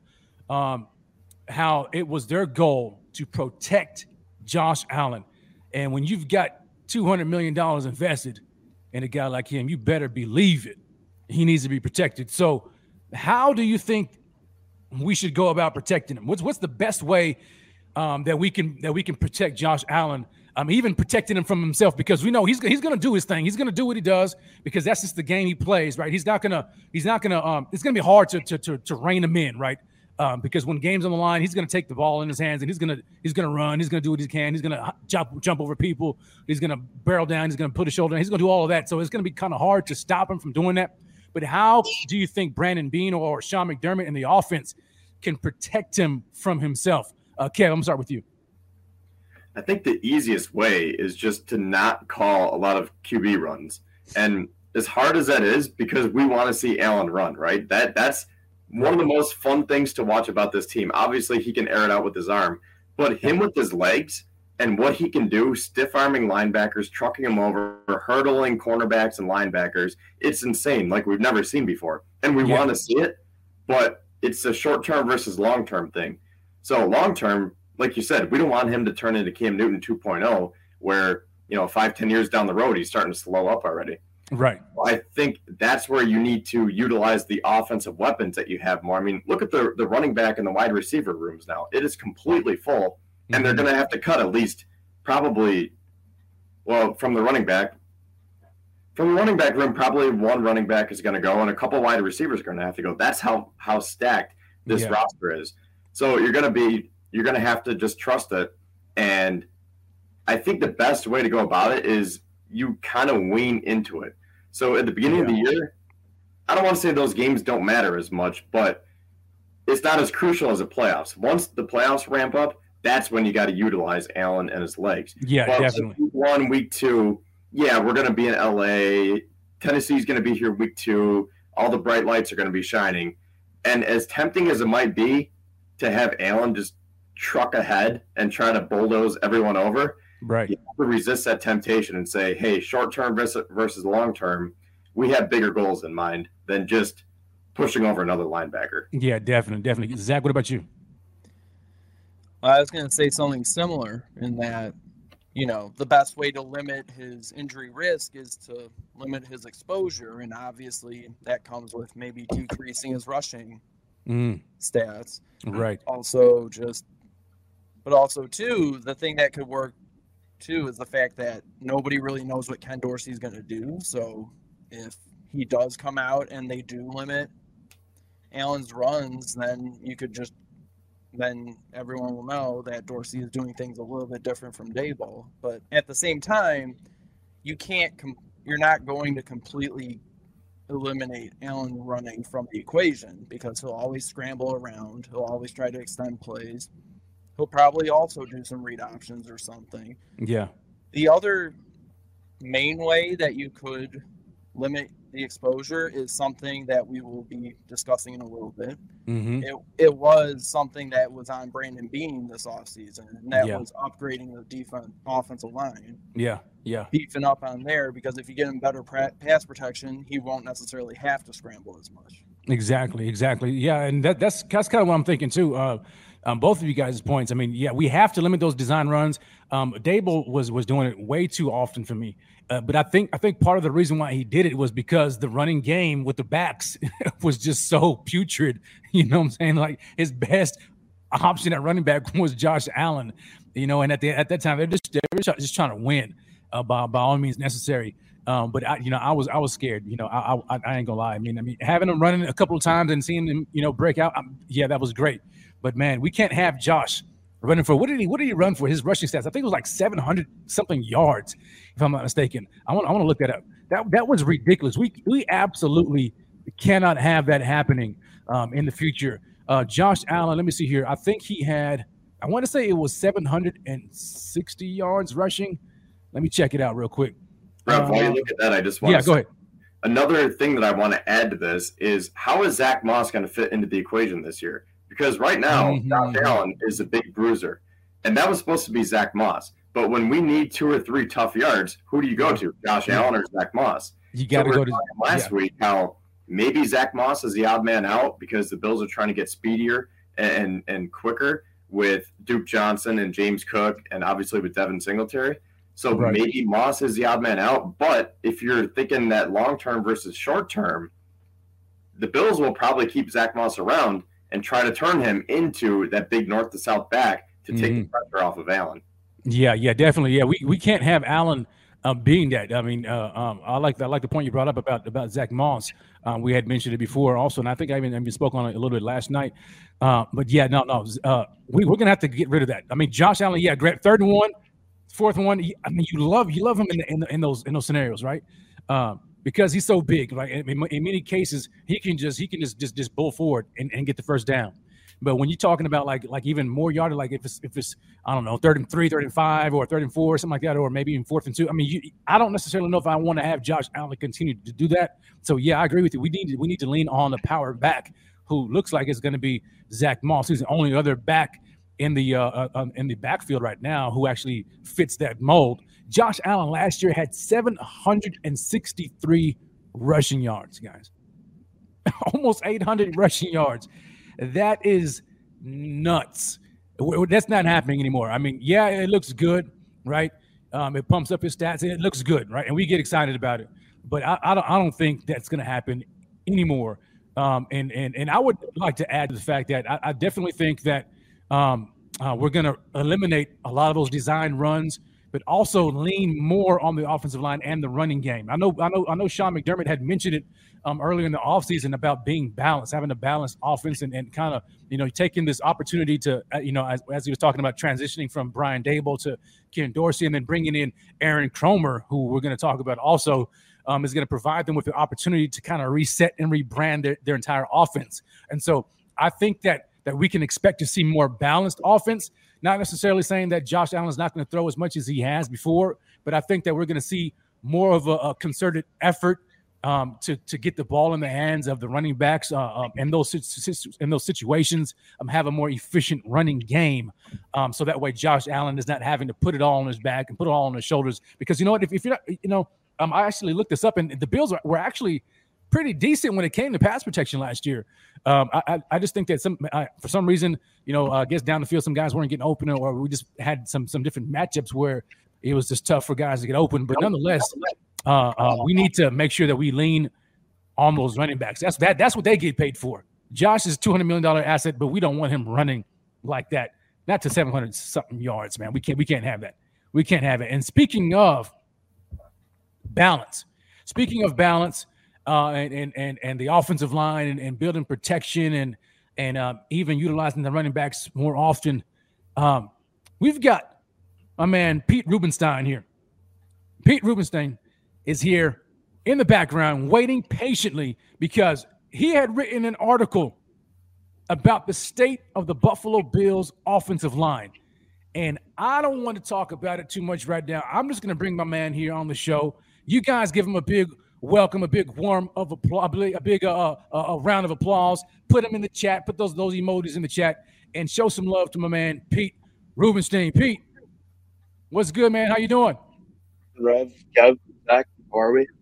how it was their goal to protect Josh Allen. And when you've got $200 million invested in a guy like him, you better believe it. He needs to be protected. So how do you think we should go about protecting him? What's the best way that we can protect Josh Allen, even protecting him from himself, because we know he's going to do his thing. He's going to do what he does because that's just the game he plays, right? It's going to be hard to rein him in, right? Because when game's on the line, he's going to take the ball in his hands and he's going to run. He's going to do what he can. He's going to jump over people. He's going to barrel down. He's going to put a shoulder down. He's going to do all of that. So it's going to be kind of hard to stop him from doing that. But how do you think Brandon Beane or Sean McDermott in the offense can protect him from himself? Kev, I'm going to start with you. I think the easiest way is just to not call a lot of QB runs. And as hard as that is, because we want to see Allen run, right? That's one of the most fun things to watch about this team. Obviously, he can air it out with his arm, but him with his legs and what he can do, stiff-arming linebackers, trucking them over, hurdling cornerbacks and linebackers, it's insane, like we've never seen before. And we want to see it, but it's a short-term versus long-term thing. So long-term, like you said, we don't want him to turn into Cam Newton 2.0 where, 5-10 years down the road, he's starting to slow up already. Right. I think that's where you need to utilize the offensive weapons that you have more. I mean, look at the running back and the wide receiver rooms now. It is completely full, and they're going to have to cut at least probably, from the running back room, probably one running back is going to go, and a couple wide receivers are going to have to go. That's how stacked this roster is. So you're going to be you're going to have to just trust it. And I think the best way to go about it is you kind of wean into it. So at the beginning of the year, I don't want to say those games don't matter as much, but it's not as crucial as the playoffs. Once the playoffs ramp up, that's when you got to utilize Allen and his legs. Yeah, but definitely. Week 1, week 2, yeah, we're going to be in LA. Tennessee's going to be here week 2. All the bright lights are going to be shining. And as tempting as it might be to have Allen just truck ahead and try to bulldoze everyone over, right? You have to resist that temptation and say, hey, short term versus long term, we have bigger goals in mind than just pushing over another linebacker. Yeah, definitely. Zach, what about you? I was going to say something similar in that, the best way to limit his injury risk is to limit his exposure. And obviously that comes with maybe decreasing his rushing stats. Right. Also too, the thing that could work too is the fact that nobody really knows what Ken Dorsey's going to do. So if he does come out and they do limit Allen's runs, then everyone will know that Dorsey is doing things a little bit different from Daboll. But at the same time, you're not going to completely eliminate Allen running from the equation because he'll always scramble around. He'll always try to extend plays. He'll probably also do some read options or something. Yeah. The other main way that you could limit the exposure is something that we will be discussing in a little bit. Mm-hmm. It was something that was on Brandon Beane this offseason, and that was upgrading the offensive line. Yeah. Beefing up on there, because if you get him better pass protection, he won't necessarily have to scramble as much. Exactly. Yeah, and that's kind of what I'm thinking too. Both of you guys' points. I mean, yeah, we have to limit those design runs. Dable was doing it way too often for me. But I think part of the reason why he did it was because the running game with the backs was just so putrid. You know what I'm saying? Like his best option at running back was Josh Allen. And at that time they're just trying to win by all means necessary. But I was scared. I ain't gonna lie. I mean, having him running a couple of times and seeing him, break out, that was great. But man, we can't have Josh running for what did he run for? His rushing stats, I think it was like 700 something yards, if I'm not mistaken. I want to look that up. That was ridiculous. We absolutely cannot have that happening in the future. Josh Allen, let me see here. I think he had, I want to say it was 760 yards rushing. Let me check it out real quick. While you look at that, I just want to go ahead. Another thing that I want to add to this is how is Zach Moss going to fit into the equation this year? Because right now, Josh Allen is a big bruiser, and that was supposed to be Zach Moss. But when we need 2 or 3 tough yards, who do you go to? Josh Allen or Zach Moss? You got to go to last week how maybe Zach Moss is the odd man out because the Bills are trying to get speedier and quicker with Duke Johnson and James Cook and obviously with Devin Singletary. So maybe Moss is the odd man out. But if you're thinking that long-term versus short-term, the Bills will probably keep Zach Moss around and try to turn him into that big north to south back to take the pressure off of Allen. Yeah, definitely. Yeah, we can't have Allen being that. I mean, I like the point you brought up about Zach Moss. We had mentioned it before also, and I think I even spoke on it a little bit last night. But yeah, no, we're gonna have to get rid of that. I mean, Josh Allen, great. 3rd and 1, 4th and 1. I mean, you love him in those scenarios, right? Because he's so big, right? In many cases, he can just bull forward and get the first down. But when you're talking about like even more yardage, like if it's I don't know 3rd and 3, 3rd and 5, or 3rd and 4, something like that, or maybe even 4th and 2. I mean, I don't necessarily know if I want to have Josh Allen continue to do that. So yeah, I agree with you. We need to lean on the power back, who looks like it's going to be Zach Moss. He's the only other back in the backfield right now who actually fits that mold. Josh Allen last year had 763 rushing yards, guys. Almost 800 rushing yards. That is nuts. That's not happening anymore. I mean, yeah, it looks good, right? It pumps up his stats, and it looks good, right? And we get excited about it. But I don't think that's going to happen anymore. And I would like to add to the fact that I definitely think that we're going to eliminate a lot of those design runs but also lean more on the offensive line and the running game. I know Sean McDermott had mentioned it earlier in the offseason about being balanced, having a balanced offense, and kind of, taking this opportunity to, as he was talking about transitioning from Brian Daboll to Ken Dorsey, and then bringing in Aaron Cromer, who we're going to talk about also, is going to provide them with the opportunity to kind of reset and rebrand their entire offense. And so I think that we can expect to see more balanced offense, not necessarily saying that Josh Allen's not going to throw as much as he has before, but I think that we're going to see more of a concerted effort to get the ball in the hands of the running backs in those situations, have a more efficient running game, so that way Josh Allen is not having to put it all on his back and put it all on his shoulders. Because you know what, if you're not, I actually looked this up, and the Bills were actually pretty decent when it came to pass protection last year. I just think that for some reason, I guess down the field some guys weren't getting open, or we just had some different matchups where it was just tough for guys to get open. But nonetheless, we need to make sure that we lean on those running backs. That's what they get paid for. Josh is a $200 million asset, but we don't want him running like that. Not to 700 something yards, man. We can't have that. We can't have it. And speaking of balance, and the offensive line and building protection and even utilizing the running backs more often, we've got my man Pete Rubenstein here. Pete Rubenstein is here in the background waiting patiently because he had written an article about the state of the Buffalo Bills offensive line. And I don't want to talk about it too much right now. I'm just going to bring my man here on the show. You guys give him a big welcome, a big warm of applause, a big round of applause. Put them in the chat. Put those emojis in the chat and show some love to my man Pete Rubenstein. Pete, what's good, man? How you doing? Rev, Kev, Zach, how are we?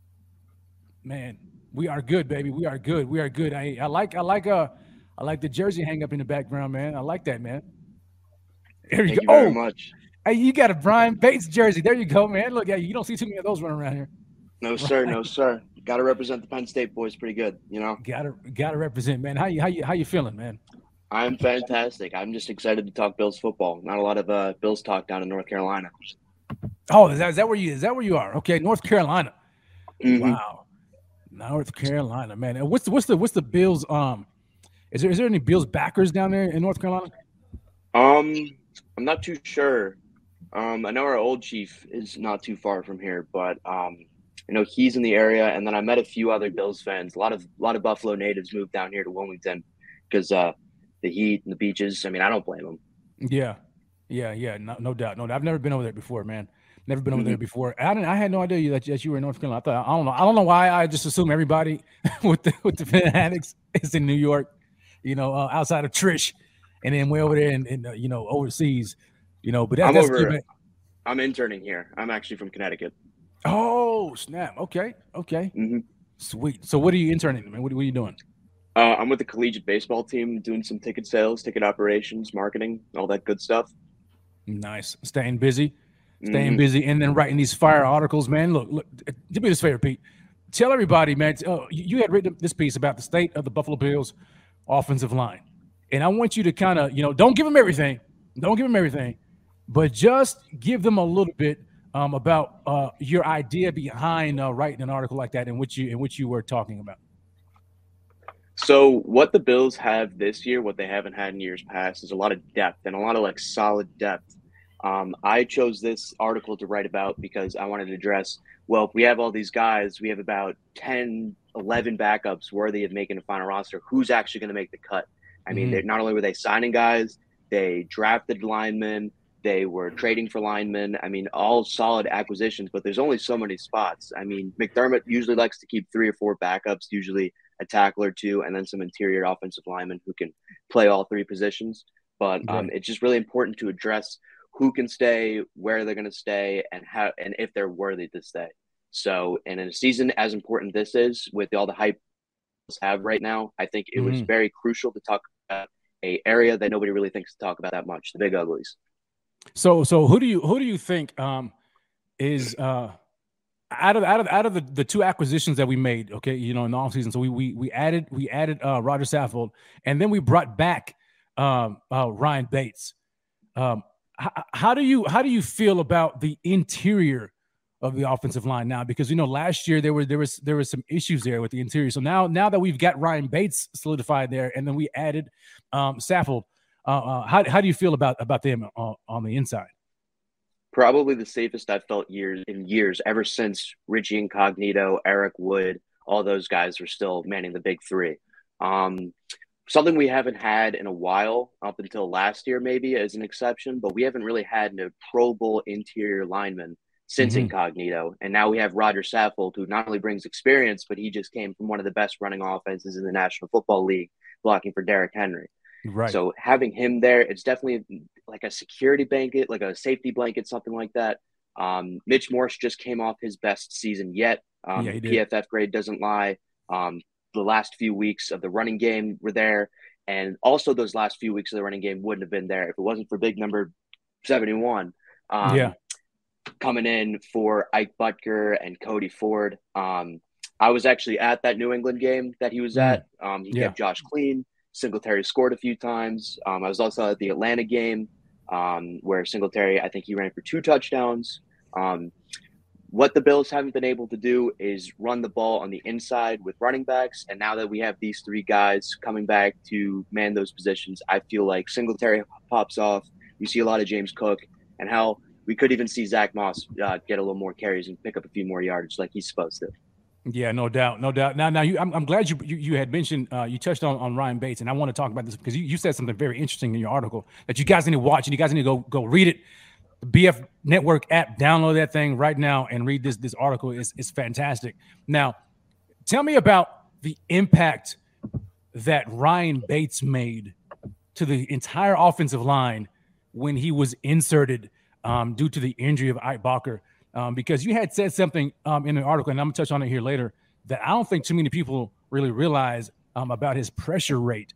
Man, we are good, baby. We are good. We are good. I like the jersey hang up in the background, man. I like that, man. There you go. Thank you very much. Hey, you got a Brian Bates jersey. There you go, man. Look, you don't see too many of those running around here. No, sir. No, sir. Got to represent the Penn State boys pretty good, Gotta represent, man. How you feeling, man? I'm fantastic. I'm just excited to talk Bills football. Not a lot of Bills talk down in North Carolina. Oh, is that where you are? Okay, North Carolina. Mm-hmm. Wow, North Carolina, man. And what's the Bills? Is there any Bills backers down there in North Carolina? I'm not too sure. I know our old chief is not too far from here, but he's in the area. And then I met a few other Bills fans. A lot of Buffalo natives moved down here to Wilmington because the heat and the beaches. I mean, I don't blame them. Yeah. No doubt. No, I've never been over there before, man. Never been over there before. I had no idea that you were in North Carolina. I don't know why I just assume everybody with the Fanatics is in New York, outside of Trish, and then way over there and overseas, but that's good. I'm interning here. I'm actually from Connecticut. Oh, snap. Okay. Mm-hmm. Sweet. So what are you interning, man? What are you doing? I'm with the collegiate baseball team doing some ticket sales, ticket operations, marketing, all that good stuff. Nice. Staying busy, and then writing these fire articles, man. Look, do me this favor, Pete. Tell everybody, man, you had written this piece about the state of the Buffalo Bills offensive line. And I want you to kind of, don't give them everything. But just give them a little bit about your idea behind writing an article like that in which you were talking about. So what the Bills have this year, what they haven't had in years past, is a lot of depth and a lot of solid depth. I chose this article to write about because I wanted to address, if we have all these guys, we have about 10, 11 backups worthy of making a final roster. Who's actually going to make the cut? I mean, not only were they signing guys, they drafted linemen, they were trading for linemen. I mean, all solid acquisitions, but there's only so many spots. I mean, McDermott usually likes to keep 3 or 4 backups, usually a tackle or 2, and then some interior offensive linemen who can play all 3 positions. But it's just really important to address who can stay, where they're going to stay, and how, and if they're worthy to stay. So, and in a season as important this is, with all the hype have right now, I think it was very crucial to talk about a area that nobody really thinks to talk about that much, the Big Uglies. So who do you think is out of the 2 acquisitions that we made, okay, in the offseason? So we added Roger Saffold, and then we brought back Ryan Bates. how do you feel about the interior of the offensive line now? Because last year there was some issues there with the interior. So now that we've got Ryan Bates solidified there, and then we added Saffold, how do you feel about them on the inside? Probably the safest I've felt in years, ever since Richie Incognito, Eric Wood, all those guys were still manning the big three. Something we haven't had in a while, up until last year maybe as an exception, but we haven't really had a Pro Bowl interior lineman since Incognito. And now we have Roger Saffold, who not only brings experience, but he just came from one of the best running offenses in the National Football League, blocking for Derrick Henry. Right. So having him there, it's definitely like a security blanket, like a safety blanket, something like that. Mitch Morse just came off his best season yet. He did. PFF grade doesn't lie. The last few weeks of the running game were there. And also those last few weeks of the running game wouldn't have been there if it wasn't for big number 71. Coming in for Ike Butker and Cody Ford. I was actually at that New England game that he was at. He kept Josh clean. Singletary scored a few times. I was also at the Atlanta game where Singletary, I think he ran for 2 touchdowns. What the Bills haven't been able to do is run the ball on the inside with running backs. And now that we have these 3 guys coming back to man those positions, I feel like Singletary pops off. You see a lot of James Cook, and how we could even see Zach Moss get a little more carries and pick up a few more yards like he's supposed to. Yeah, no doubt. Now, I'm glad you had mentioned you touched on Ryan Bates, and I want to talk about this because you said something very interesting in your article that you guys need to watch and you guys need to go read it. The BF Network app, download that thing right now and read this article. It's fantastic. Now, tell me about the impact that Ryan Bates made to the entire offensive line when he was inserted due to the injury of Ike Butker. Because you had said something in the article, and I'm going to touch on it here later, that I don't think too many people really realize about his pressure rate,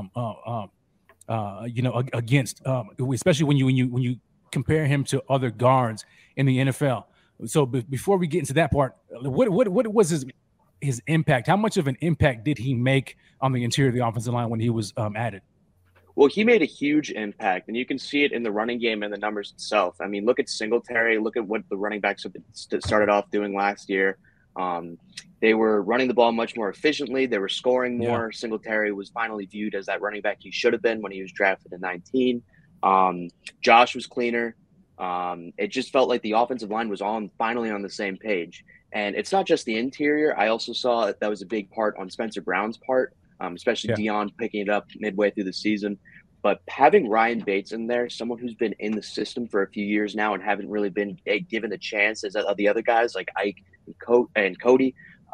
against, especially when you compare him to other guards in the NFL. So before we get into that part, what was his impact? How much of an impact did he make on the interior of the offensive line when he was added? Well, he made a huge impact, and you can see it in the running game and the numbers itself. I mean, look at Singletary. Look at what the running backs started off doing last year. They were running the ball much more efficiently. They were scoring more. Yeah. Singletary was finally viewed as that running back he should have been when he was drafted in 19. Josh was cleaner. It just felt like the offensive line was finally on the same page. And it's not just the interior. I also saw that was a big part on Spencer Brown's part. Especially Dion picking it up midway through the season. But having Ryan Bates in there, someone who's been in the system for a few years now and haven't really been given a chance as the other guys like Ike and Cody,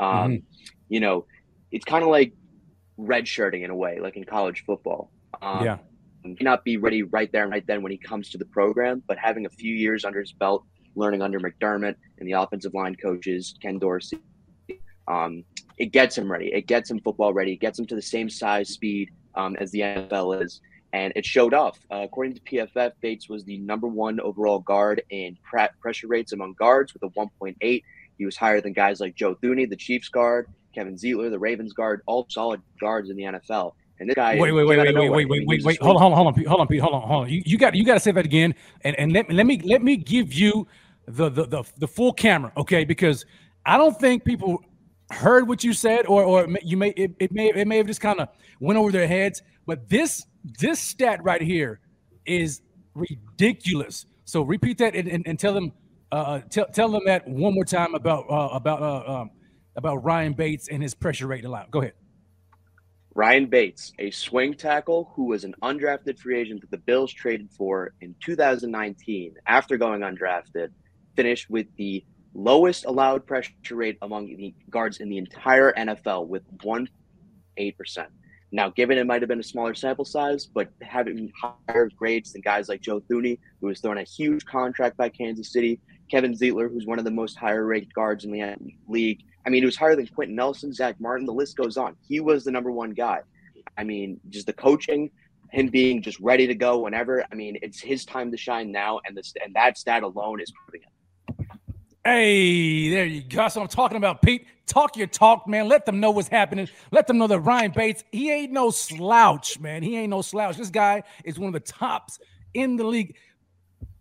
it's kind of like redshirting in a way, like in college football. He not be ready right there and right then when he comes to the program, but having a few years under his belt, learning under McDermott and the offensive line coaches, Ken Dorsey, it gets him ready. It gets him football ready. It gets him to the same size, speed as the NFL is. And it showed off. According to PFF, Bates was the #1 overall guard in pressure rates among guards with a 1.8. He was higher than guys like Joe Thuney, the Chiefs guard, Kevin Zeitler, the Ravens guard, all solid guards in the NFL. And this guy. Wait. Hold on, Pete. Hold on. You got to say that again. And let me give you the full camera, okay? Because I don't think people heard what you said, or it may have just kind of went over their heads. But this stat right here is ridiculous. So repeat that and tell them that one more time about Ryan Bates and his pressure rate allowed. Go ahead. Ryan Bates, a swing tackle who was an undrafted free agent that the Bills traded for in 2019 after going undrafted, finished with the lowest allowed pressure rate among the guards in the entire NFL with 1.8%. Now, given it might have been a smaller sample size, but having higher grades than guys like Joe Thuney, who was thrown a huge contract by Kansas City, Kevin Zeitler, who's one of the most higher-ranked guards in the league. I mean, he was higher than Quentin Nelson, Zach Martin. The list goes on. He was the #1 guy. I mean, just the coaching, him being just ready to go whenever. I mean, it's his time to shine now, and that stat alone is proving it. Hey, there you go. That's what I'm talking about, Pete. Talk your talk, man. Let them know what's happening. Let them know that Ryan Bates, he ain't no slouch, man. He ain't no slouch. This guy is one of the tops in the league.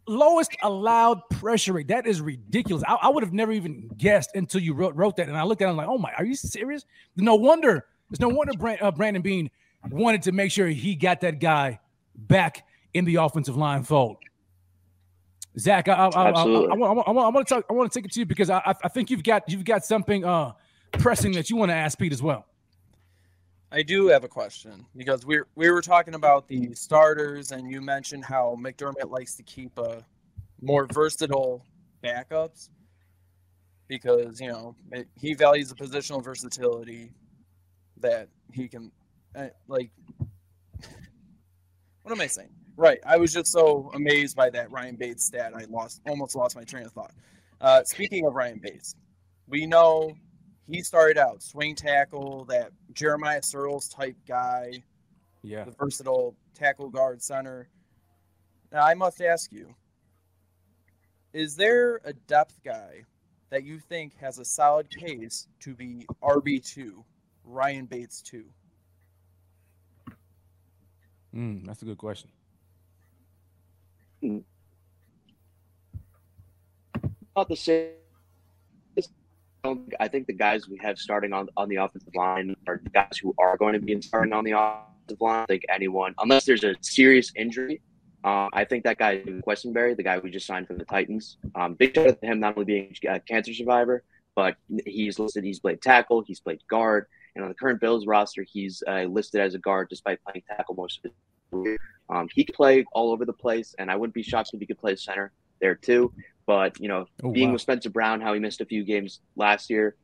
lowest allowed pressure rate. That is ridiculous. I would have never even guessed until you wrote that. And I looked at it and I'm like, oh my, are you serious? No wonder Brandon Beane wanted to make sure he got that guy back in the offensive line fold. Zach, I want to take it to you because I think you've got something pressing that you want to ask Pete as well. I do have a question because we were talking about the starters, and you mentioned how McDermott likes to keep a more versatile backups because he values the positional versatility that he can like. What am I saying? Right. I was just so amazed by that Ryan Bates stat. I almost lost my train of thought. Speaking of Ryan Bates, we know he started out swing tackle, that Jeremiah Searles type guy, the versatile tackle guard center. Now, I must ask you, is there a depth guy that you think has a solid case to be RB2, Ryan Bates 2? That's a good question. About the same. I think the guys we have starting on the offensive line are the guys who are going to be starting on the offensive line. I think anyone, unless there's a serious injury, I think that guy, Questenberry, the guy we just signed from the Titans, big shout out to him not only being a cancer survivor, but he's played tackle, he's played guard, and on the current Bills roster, he's listed as a guard despite playing tackle most of his career. He could play all over the place, and I wouldn't be shocked if he could play center there too. But, being with Spencer Brown, how he missed a few games last year,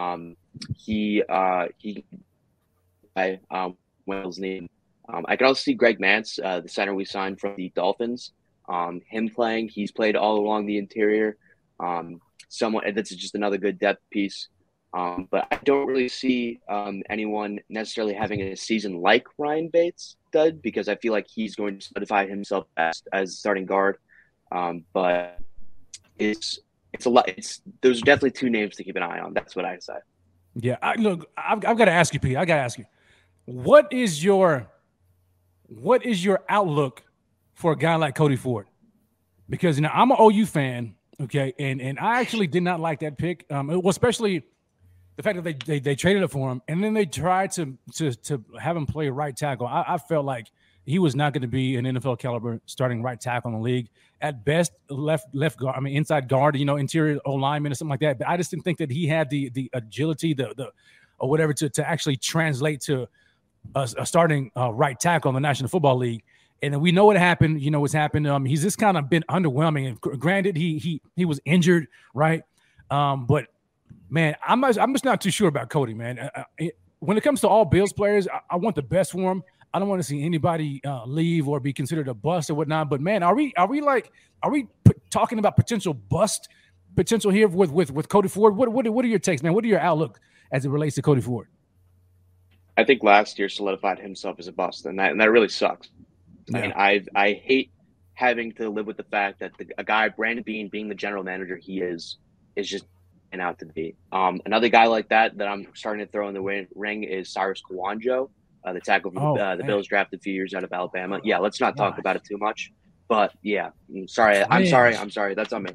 Wales name. I could also see Greg Mance, the center we signed from the Dolphins, him playing. He's played all along the interior. That's just another good depth piece. But I don't really see anyone necessarily having a season like Ryan Bates did because I feel like he's going to solidify himself as starting guard. But it's a lot. There's definitely two names to keep an eye on. That's what I say. Yeah, I've got to ask you, Pete. I got to ask you, what is your outlook for a guy like Cody Ford? Because I'm an OU fan, okay, and I actually did not like that pick. Especially the fact that they traded it for him, and then they tried to have him play right tackle. I felt like he was not going to be an NFL caliber starting right tackle in the league. At best, left guard. I mean, inside guard. Interior O lineman or something like that. But I just didn't think that he had the agility, or whatever to actually translate to a starting right tackle in the National Football League. And we know what happened. What's happened. He's just kind of been underwhelming. And granted, he was injured, right? But man, I'm just not too sure about Cody, man. When it comes to all Bills players, I want the best for him. I don't want to see anybody leave or be considered a bust or whatnot. But man, are we talking about potential here with Cody Ford? What are your takes, man? What are your outlook as it relates to Cody Ford? I think last year solidified himself as a bust, and that really sucks. Yeah. I mean, I hate having to live with the fact that a guy, Brandon Beane, being the general manager he is just out to be. Another guy like that I'm starting to throw in the ring is Cyrus Kouandjio, the tackle from the Bills drafted a few years out of Alabama. Yeah, let's not talk about it too much. But yeah, I'm sorry. That's on me.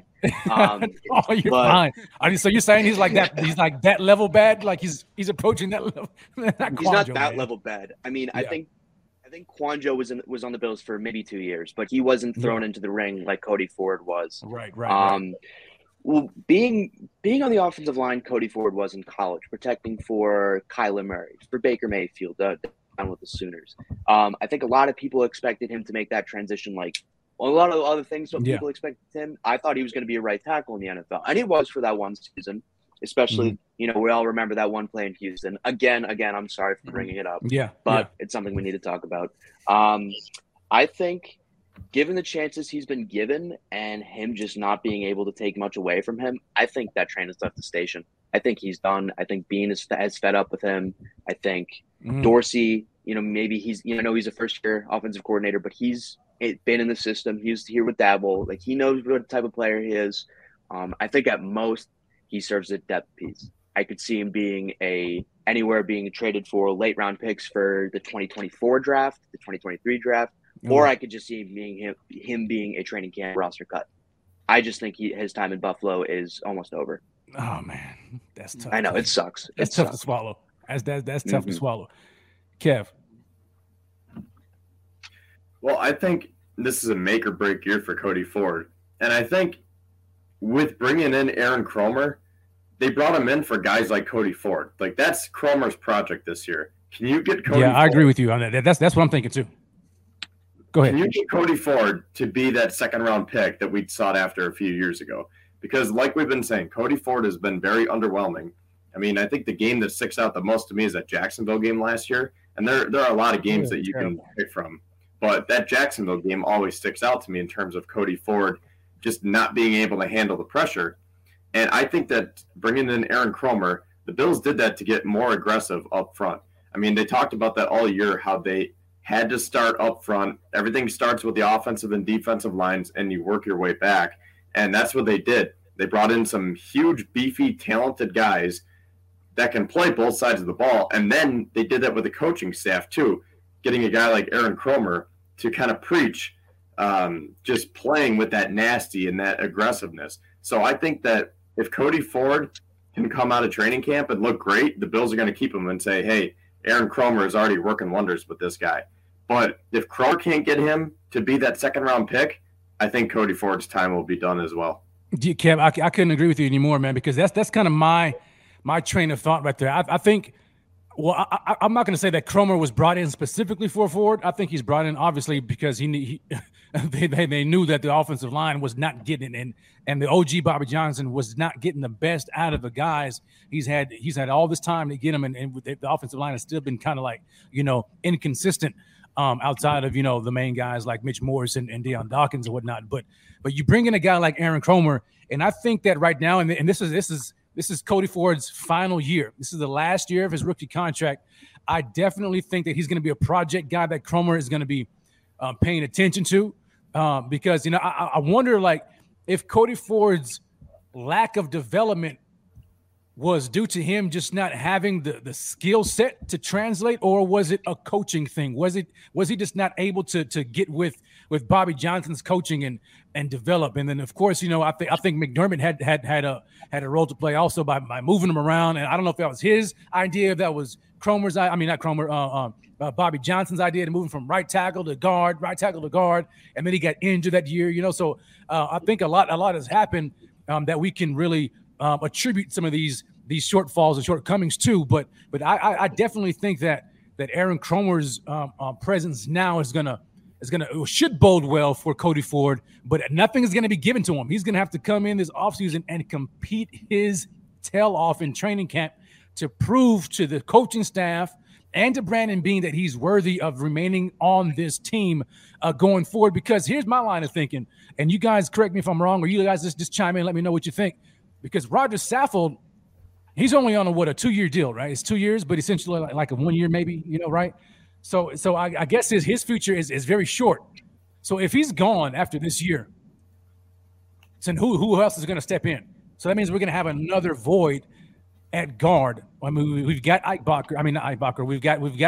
Oh, you're fine. So you're saying he's like that? He's like that level bad? Like he's approaching that level? He's not that level bad. I mean, yeah. I think Kouandjio was on the Bills for maybe 2 years, but he wasn't thrown into the ring like Cody Ford was. Right. Well, being on the offensive line, Cody Ford was in college, protecting for Kyler Murray, for Baker Mayfield, down with the Sooners. I think a lot of people expected him to make that transition, like a lot of other things. What people expected him. I thought he was going to be a right tackle in the NFL, and he was for that one season. Especially, we all remember that one play in Houston. Again, I'm sorry for bringing it up. But it's something we need to talk about. I think, given the chances he's been given and him just not being able to take much away from him, I think that train has left the station. I think he's done. I think Beane is fed up with him. I think Dorsey, maybe he's a first-year offensive coordinator, but he's been in the system. He was here with Dabble. Like, he knows what type of player he is. I think at most he serves a depth piece. I could see him being being traded for late-round picks for the 2024 draft, the 2023 draft, or I could just see him being a training camp roster cut. I just think his time in Buffalo is almost over. Oh man, that's tough. I know it sucks. That's tough to swallow. That's tough to swallow. Kev. Well, I think this is a make or break year for Cody Ford, and I think with bringing in Aaron Kromer, they brought him in for guys like Cody Ford. Like that's Kromer's project this year. Can you get Cody? Yeah, I agree with you on that. That's what I'm thinking too. Go ahead. Can you get Cody Ford to be that second-round pick that we sought after a few years ago? Because like we've been saying, Cody Ford has been very underwhelming. I mean, I think the game that sticks out the most to me is that Jacksonville game last year. And there are a lot of games that you can pick from. But that Jacksonville game always sticks out to me in terms of Cody Ford just not being able to handle the pressure. And I think that bringing in Aaron Kromer, the Bills did that to get more aggressive up front. I mean, they talked about that all year, how they had to start up front. Everything starts with the offensive and defensive lines, and you work your way back. And that's what they did. They brought in some huge, beefy, talented guys that can play both sides of the ball. And then they did that with the coaching staff, too, getting a guy like Aaron Kromer to kind of preach just playing with that nasty and that aggressiveness. So I think that if Cody Ford can come out of training camp and look great, the Bills are going to keep him and say, hey, Aaron Kromer is already working wonders with this guy. But if Kromer can't get him to be that second-round pick, I think Cody Ford's time will be done as well. Kev, I couldn't agree with you anymore, man, because that's kind of my train of thought right there. I think – well, I'm not going to say that Kromer was brought in specifically for Ford. I think he's brought in obviously because they knew that the offensive line was not getting in, and the OG Bobby Johnson was not getting the best out of the guys. He's had all this time to get him, and the offensive line has still been kind of like, inconsistent outside of, the main guys like Mitch Morris and Deion Dawkins and whatnot. But you bring in a guy like Aaron Kromer, and I think that right now, and this is Cody Ford's final year. This is the last year of his rookie contract. I definitely think that he's going to be a project guy that Kromer is going to be paying attention to because, I wonder, like, if Cody Ford's lack of development was due to him just not having the skill set to translate, or was it a coaching thing? Was he just not able to get with Bobby Johnson's coaching and develop? And then, of course, I think McDermott had a role to play also by moving him around. And I don't know if that was his idea, if that was Kromer's. Bobby Johnson's idea to move him from right tackle to guard, and then he got injured that year. So I think a lot has happened that we can really attribute some of these shortfalls and shortcomings to. But I definitely think that Aaron Kromer's presence now should bode well for Cody Ford, but nothing is going to be given to him. He's going to have to come in this offseason and compete his tail off in training camp to prove to the coaching staff and to Brandon Beane that he's worthy of remaining on this team going forward. Because here's my line of thinking, and you guys correct me if I'm wrong, or you guys just chime in and let me know what you think. Because Roger Saffold, he's only on a 2-year deal, right? It's 2 years, but essentially like a 1 year maybe, right? So I guess his future is very short. So if he's gone after this year, then who else is going to step in? So that means we're going to have another void at guard. I mean, we've got Ike Bacher. I mean, not Ike Bacher. We've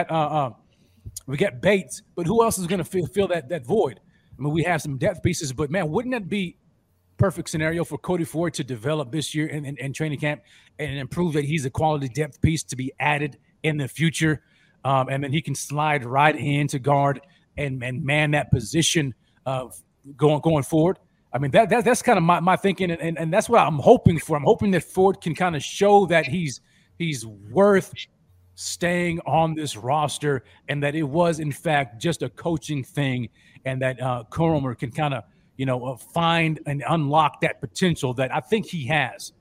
got Bates, but who else is going to fill that void? I mean, we have some depth pieces, but man, wouldn't that be perfect scenario for Cody Ford to develop this year in training camp and improve that he's a quality depth piece to be added in the future, and then he can slide right into guard and man that position going forward. I mean, that's kind of my thinking, and that's what I'm hoping for. I'm hoping that Ford can kind of show that he's worth staying on this roster, and that it was in fact just a coaching thing, and that Kromer can kind of find and unlock that potential that I think he has.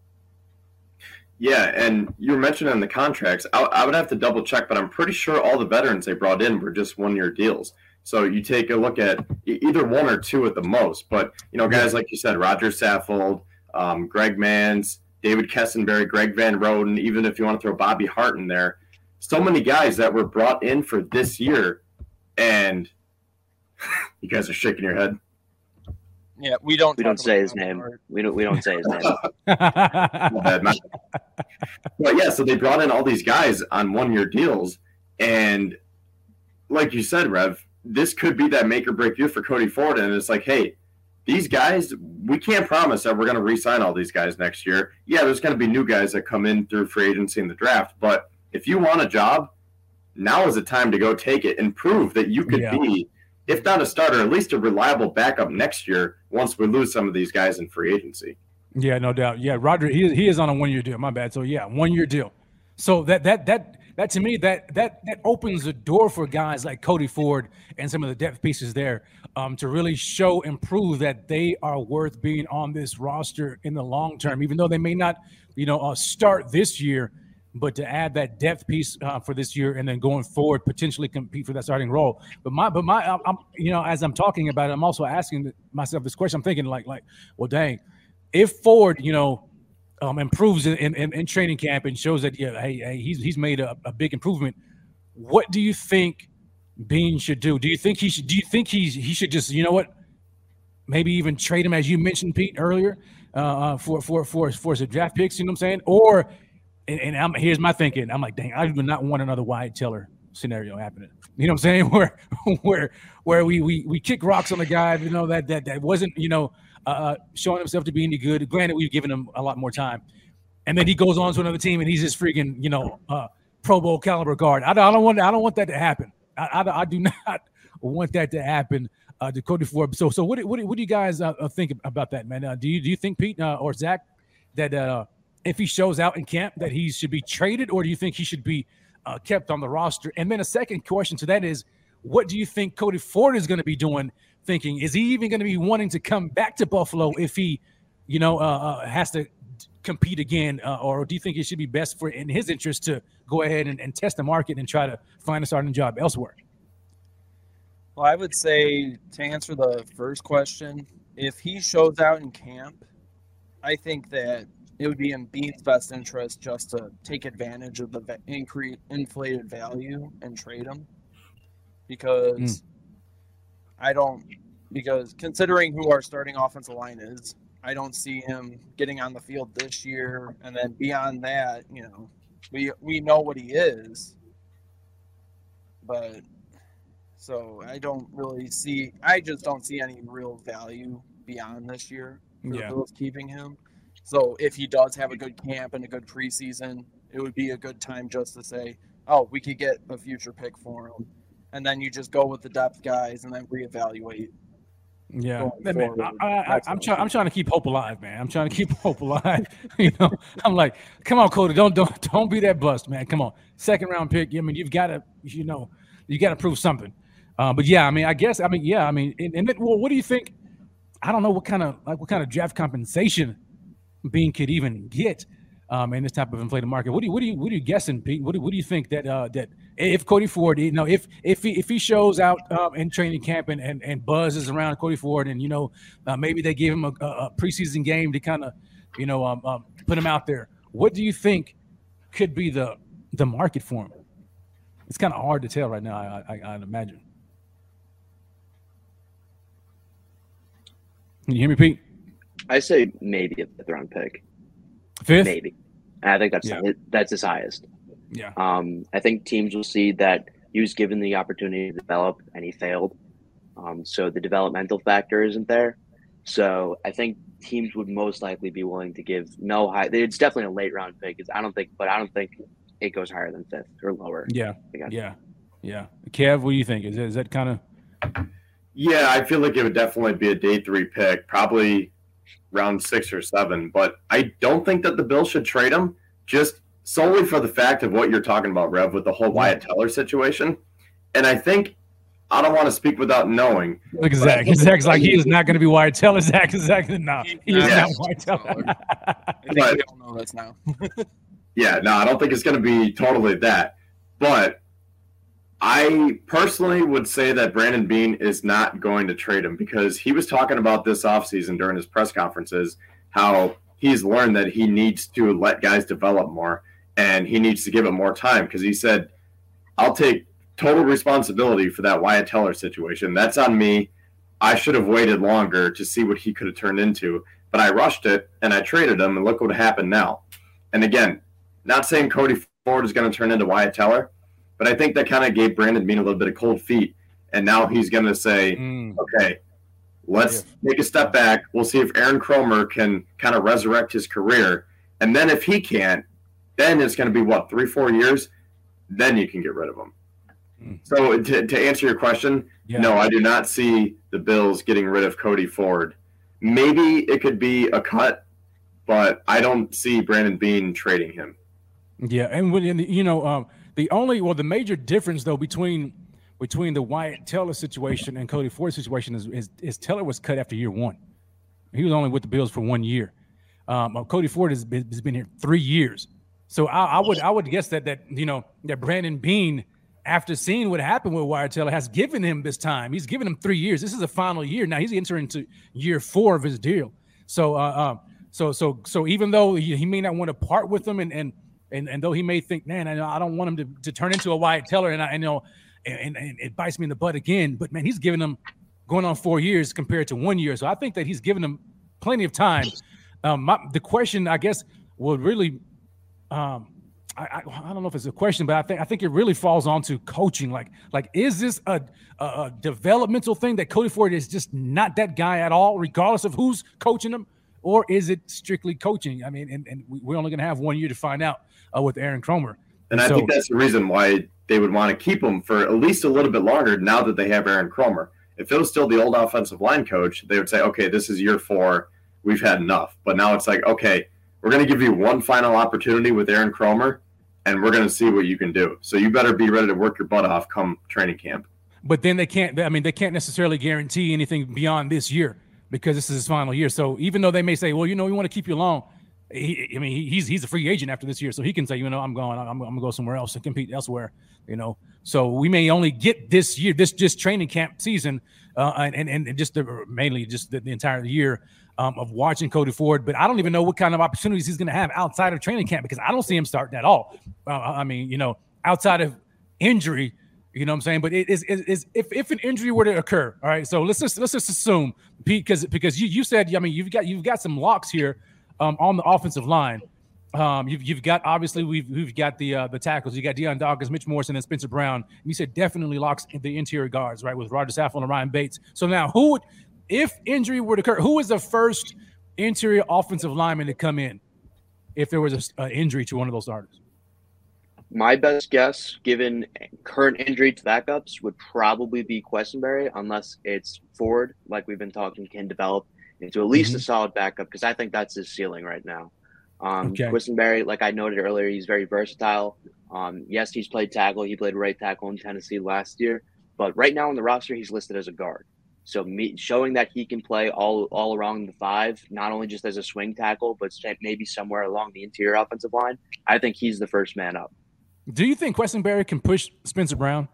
Yeah, and you were mentioning the contracts. I would have to double check, but I'm pretty sure all the veterans they brought in were just 1-year deals. So you take a look at either 1 or 2 at the most. But, guys like you said, Roger Saffold, Greg Mans, David Kessenberry, Greg Van Roten, even if you want to throw Bobby Hart in there, so many guys that were brought in for this year. And you guys are shaking your head. Yeah, we don't say his name. We don't say his name. But yeah, so they brought in all these guys on 1-year deals, and like you said, Rev, this could be that make or break year for Cody Ford. And it's like, hey, these guys, we can't promise that we're going to re-sign all these guys next year. Yeah, there's going to be new guys that come in through free agency in the draft. But if you want a job, now is the time to go take it and prove that you could be, if not a starter, at least a reliable backup next year once we lose some of these guys in free agency. Yeah, no doubt. Yeah, Roger, he is on a 1-year deal. My bad. So, yeah, 1-year deal. So that to me, that opens the door for guys like Cody Ford and some of the depth pieces there to really show and prove that they are worth being on this roster in the long term, even though they may not, start this year, but to add that depth piece for this year and then going forward, potentially compete for that starting role. But I'm as I'm talking about it, I'm also asking myself this question. I'm thinking like, well, dang, if Ford, improves in training camp and shows that he's made a big improvement, what do you think Beane should do? Do you think he should just maybe even trade him, as you mentioned, Pete, earlier, for some draft picks? You know what I'm saying? Or here's my thinking. I'm like, dang, I do not want another Wyatt Teller scenario happening. You know what I'm saying? Where we kick rocks on the guy, that wasn't showing himself to be any good. Granted, we've given him a lot more time, and then he goes on to another team and he's just freaking Pro Bowl caliber guard. I don't want that to happen. I do not want that to happen to Cody Ford. So what do you guys think about that, man? Do you think, Pete or Zach, that if he shows out in camp that he should be traded, or do you think he should be kept on the roster? And then a second question to that is, what do you think Cody Ford is going to be doing? Thinking, is he even going to be wanting to come back to Buffalo if he, has to compete again, or do you think it should be best in his interest to go ahead and test the market and try to find a starting job elsewhere? Well, I would say, to answer the first question, if he shows out in camp, I think that it would be in Beane's best interest just to take advantage of the inflated value and trade him, because because considering who our starting offensive line is, I don't see him getting on the field this year. And then beyond that, we know what he is. But so I just don't see any real value beyond this year for the Bills keeping him. So if he does have a good camp and a good preseason, it would be a good time just to say, oh, we could get a future pick for him. And then you just go with the depth guys and then reevaluate. Yeah, man, I'm trying to keep hope alive, man. I'm trying to keep hope alive. I'm like, come on, Cody, don't be that bust, man. Come on, 2nd round pick. I mean, you've got to, you got to prove something. But yeah, I mean, and then, well, what do you think? I don't know what kind of draft compensation Beane could even get in this type of inflated market. What are you guessing, Pete? What do you think that if Cody Ford, if he shows out in training camp and buzzes around Cody Ford, and maybe they give him a preseason game to kind of put him out there, what do you think could be the market for him? It's kind of hard to tell right now, I'd imagine. Can you hear me, Pete? I say maybe a 5th round pick. 5th? Maybe. I think that's his highest. Yeah. I think teams will see that he was given the opportunity to develop and he failed. So the developmental factor isn't there. So I think teams would most likely be willing to give it's definitely a late round pick. I don't think it goes higher than 5th or lower. Yeah. Kev, what do you think? Is that kind of? Yeah, I feel like it would definitely be a day 3 pick, probably round 6 or 7. But I don't think that the Bills should trade him, just solely for the fact of what you're talking about, Rev, with the whole Wyatt Teller situation. And I think, I don't want to speak without knowing. Look at Zach. Zach's like, he is not going to be Wyatt Teller. Zach, no. He is not Wyatt Teller. I think we all know this now. Yeah, no, I don't think it's going to be totally that. But I personally would say that Brandon Beane is not going to trade him, because he was talking about this offseason during his press conferences, how he's learned that he needs to let guys develop more and he needs to give it more time, because he said, I'll take total responsibility for that Wyatt Teller situation. That's on me. I should have waited longer to see what he could have turned into, but I rushed it and I traded him, and look what happened now. And again, not saying Cody Ford is going to turn into Wyatt Teller, but I think that kind of gave Brandon Beane a little bit of cold feet and now he's going to say, okay, let's take a step back. We'll see if Aaron Kromer can kind of resurrect his career. And then if he can't, then it's going to be, 3-4 years? Then you can get rid of him. So to answer your question, no, I do not see the Bills getting rid of Cody Ford. Maybe it could be a cut, but I don't see Brandon Beane trading him. Yeah, and the major difference though between the Wyatt Teller situation and Cody Ford situation is Teller was cut after year one. He was only with the Bills for 1 year. Cody Ford has been here 3 years. So I would guess that Brandon Beane, after seeing what happened with Wyatt Teller, has given him this time. He's given him 3 years. This is a final year. Now he's entering into year 4 of his deal. So even though he may not want to part with him, and though he may think, man, I don't want him to turn into a Wyatt Teller, and it bites me in the butt again. But man, he's given him going on 4 years compared to 1 year. So I think that he's given him plenty of time. The question, I guess, will really. I don't know if it's a question, but I think it really falls onto coaching. Like is this a developmental thing that Cody Ford is just not that guy at all, regardless of who's coaching him, or is it strictly coaching? I mean, and we're only going to have 1 year to find out with Aaron Kromer. And I think that's the reason why they would want to keep him for at least a little bit longer now that they have Aaron Kromer. If it was still the old offensive line coach, they would say, okay, this is year 4. We've had enough. But now it's like, okay, we're going to give you one final opportunity with Aaron Kromer, and we're going to see what you can do. So you better be ready to work your butt off come training camp. But then they can't necessarily guarantee anything beyond this year because this is his final year. So even though they may say, well, we want to keep you along, he's a free agent after this year. So he can say, I'm going to go somewhere else and compete elsewhere, So we may only get this year, this training camp season, and just mainly the entire year of watching Cody Ford. But I don't even know what kind of opportunities he's going to have outside of training camp because I don't see him starting at all. Outside of injury, you know what I'm saying? But it is if an injury were to occur, all right. So let's just assume, Pete, because you said, you've got some locks here on the offensive line. You've got obviously we've got the tackles. You got Deion Dawkins, Mitch Morrison, and Spencer Brown. And you said definitely locks in the interior guards, right, with Roger Saffold and Ryan Bates. So now, if injury were to occur, who is the first interior offensive lineman to come in if there was an injury to one of those starters? My best guess, given current injury to backups, would probably be Quessenberry, unless it's Ford, like we've been talking, can develop into at least a solid backup, because I think that's his ceiling right now. Quessenberry, like I noted earlier, he's very versatile. Yes, he's played tackle. He played right tackle in Tennessee last year. But right now on the roster, he's listed as a guard. So showing that he can play all around the 5, not only just as a swing tackle, but maybe somewhere along the interior offensive line, I think he's the first man up. Do you think Quessenberry can push Spencer Brown?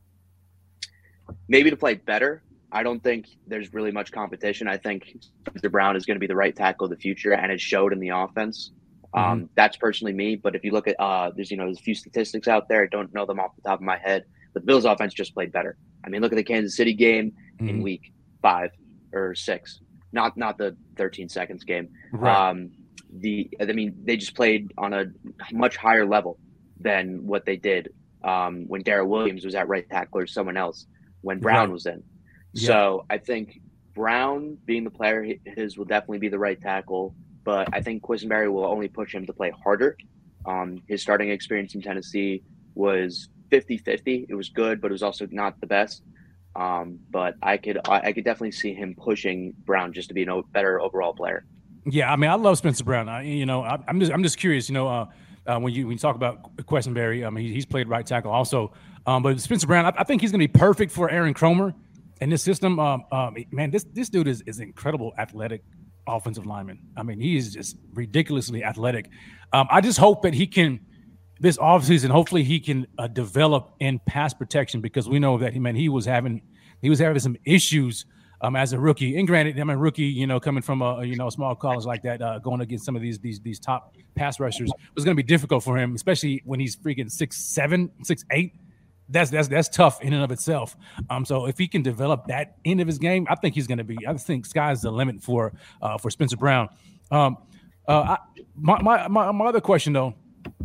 Maybe to play better. I don't think there's really much competition. I think Spencer Brown is going to be the right tackle of the future, and it showed in the offense. That's personally me. But if you look at there's a few statistics out there. I don't know them off the top of my head. But the Bills' offense just played better. I mean, look at the Kansas City game in week 5 or 6, not the 13 seconds game. Right. They just played on a much higher level than what they did when Darrell Williams was at right tackle or someone else when Brown was in. Yeah. So I think Brown, being the player his, will definitely be the right tackle, but I think Quessenberry will only push him to play harder. His starting experience in Tennessee was 50-50. It was good, but it was also not the best. But I could definitely see him pushing Brown just to be a better overall player. Yeah, I mean, I love Spencer Brown. I'm just curious. When you talk about Quessenberry, he's played right tackle also. But Spencer Brown, I think he's going to be perfect for Aaron Kromer in this system. Man, this dude is incredible athletic offensive lineman. I mean, he is just ridiculously athletic. I just hope that he can this offseason, hopefully he can develop in pass protection, because we know that he was having some issues as a rookie. And granted, I'm a rookie, coming from a small college like that, going against some of these top pass rushers was going to be difficult for him, especially when he's freaking 6'7", 6'8". That's tough in and of itself. So if he can develop that end of his game, I think he's going to be. I think sky's the limit for Spencer Brown. My other question though,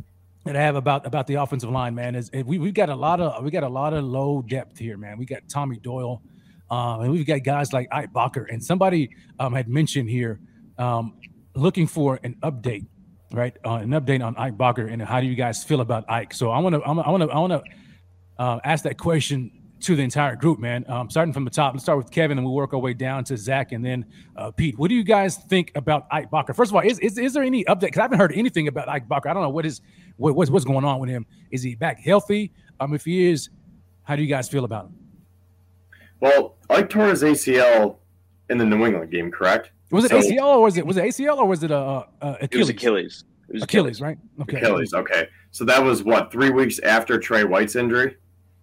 that I have about the offensive line, man, is we've got a lot of low depth here, man. We got Tommy Doyle, and we've got guys like Ike Bacher, and somebody had mentioned here looking for an update, right? An update on Ike Bacher, and how do you guys feel about Ike? So I want to ask that question to the entire group, man. Starting from the top, let's start with Kevin, and we'll work our way down to Zach, and then Pete. What do you guys think about Ike Bacher? First of all, is there any update? Because I haven't heard anything about Ike Bacher. I don't know what's going on with him. Is he back healthy? If he is, how do you guys feel about him? Well, Ike tore his ACL in the New England game, correct? Was it ACL or was it ACL or was it Achilles? It was Achilles. Achilles, right? Okay. Achilles. Okay, so that was what, 3 weeks after Trey White's injury?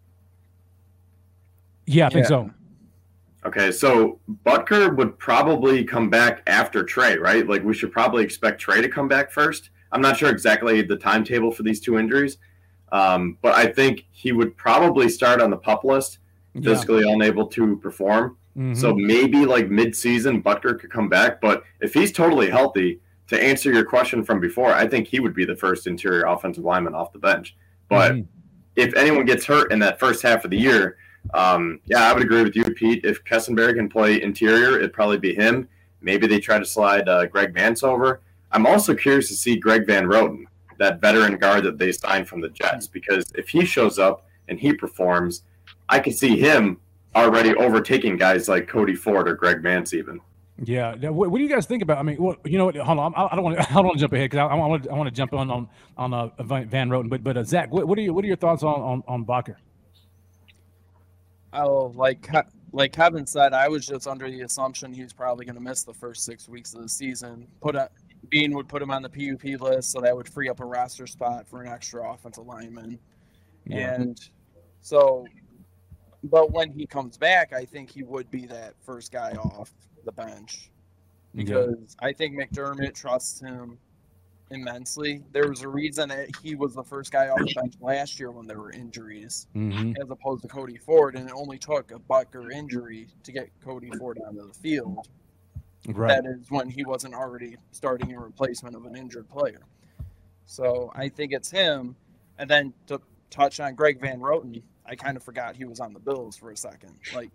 Yeah, I think so. Okay, so Butker would probably come back after Trey, right? Like, we should probably expect Trey to come back first. I'm not sure exactly the timetable for these two injuries, but I think he would probably start on the PUP list, physically unable to perform. Mm-hmm. So maybe like mid-season, Butker could come back. But if he's totally healthy, to answer your question from before, I think he would be the first interior offensive lineman off the bench. But if anyone gets hurt in that first half of the year, I would agree with you, Pete. If Kessenberry can play interior, it'd probably be him. Maybe they try to slide Greg Vance over. I'm also curious to see Greg Van Roten, that veteran guard that they signed from the Jets, because if he shows up and he performs, I could see him already overtaking guys like Cody Ford or Greg Vance even. Yeah. What do you guys think about? I mean, you know what? Hold on. I don't want to jump ahead because I want to jump on Van Roten. But Zach, what are your thoughts on Bacher? Oh, like Kevin said, I was just under the assumption he was probably going to miss the first 6 weeks of the season. Bean would put him on the PUP list, so that would free up a roster spot for an extra offensive lineman. Yeah. And so, but when he comes back, I think he would be that first guy off the bench because I think McDermott trusts him immensely. There was a reason that he was the first guy off the bench last year when there were injuries, as opposed to Cody Ford, and it only took a Butker injury to get Cody Ford onto the field. Right. That is when he wasn't already starting a replacement of an injured player. So I think it's him. And then to touch on Greg Van Roten, I kind of forgot he was on the Bills for a second. Like,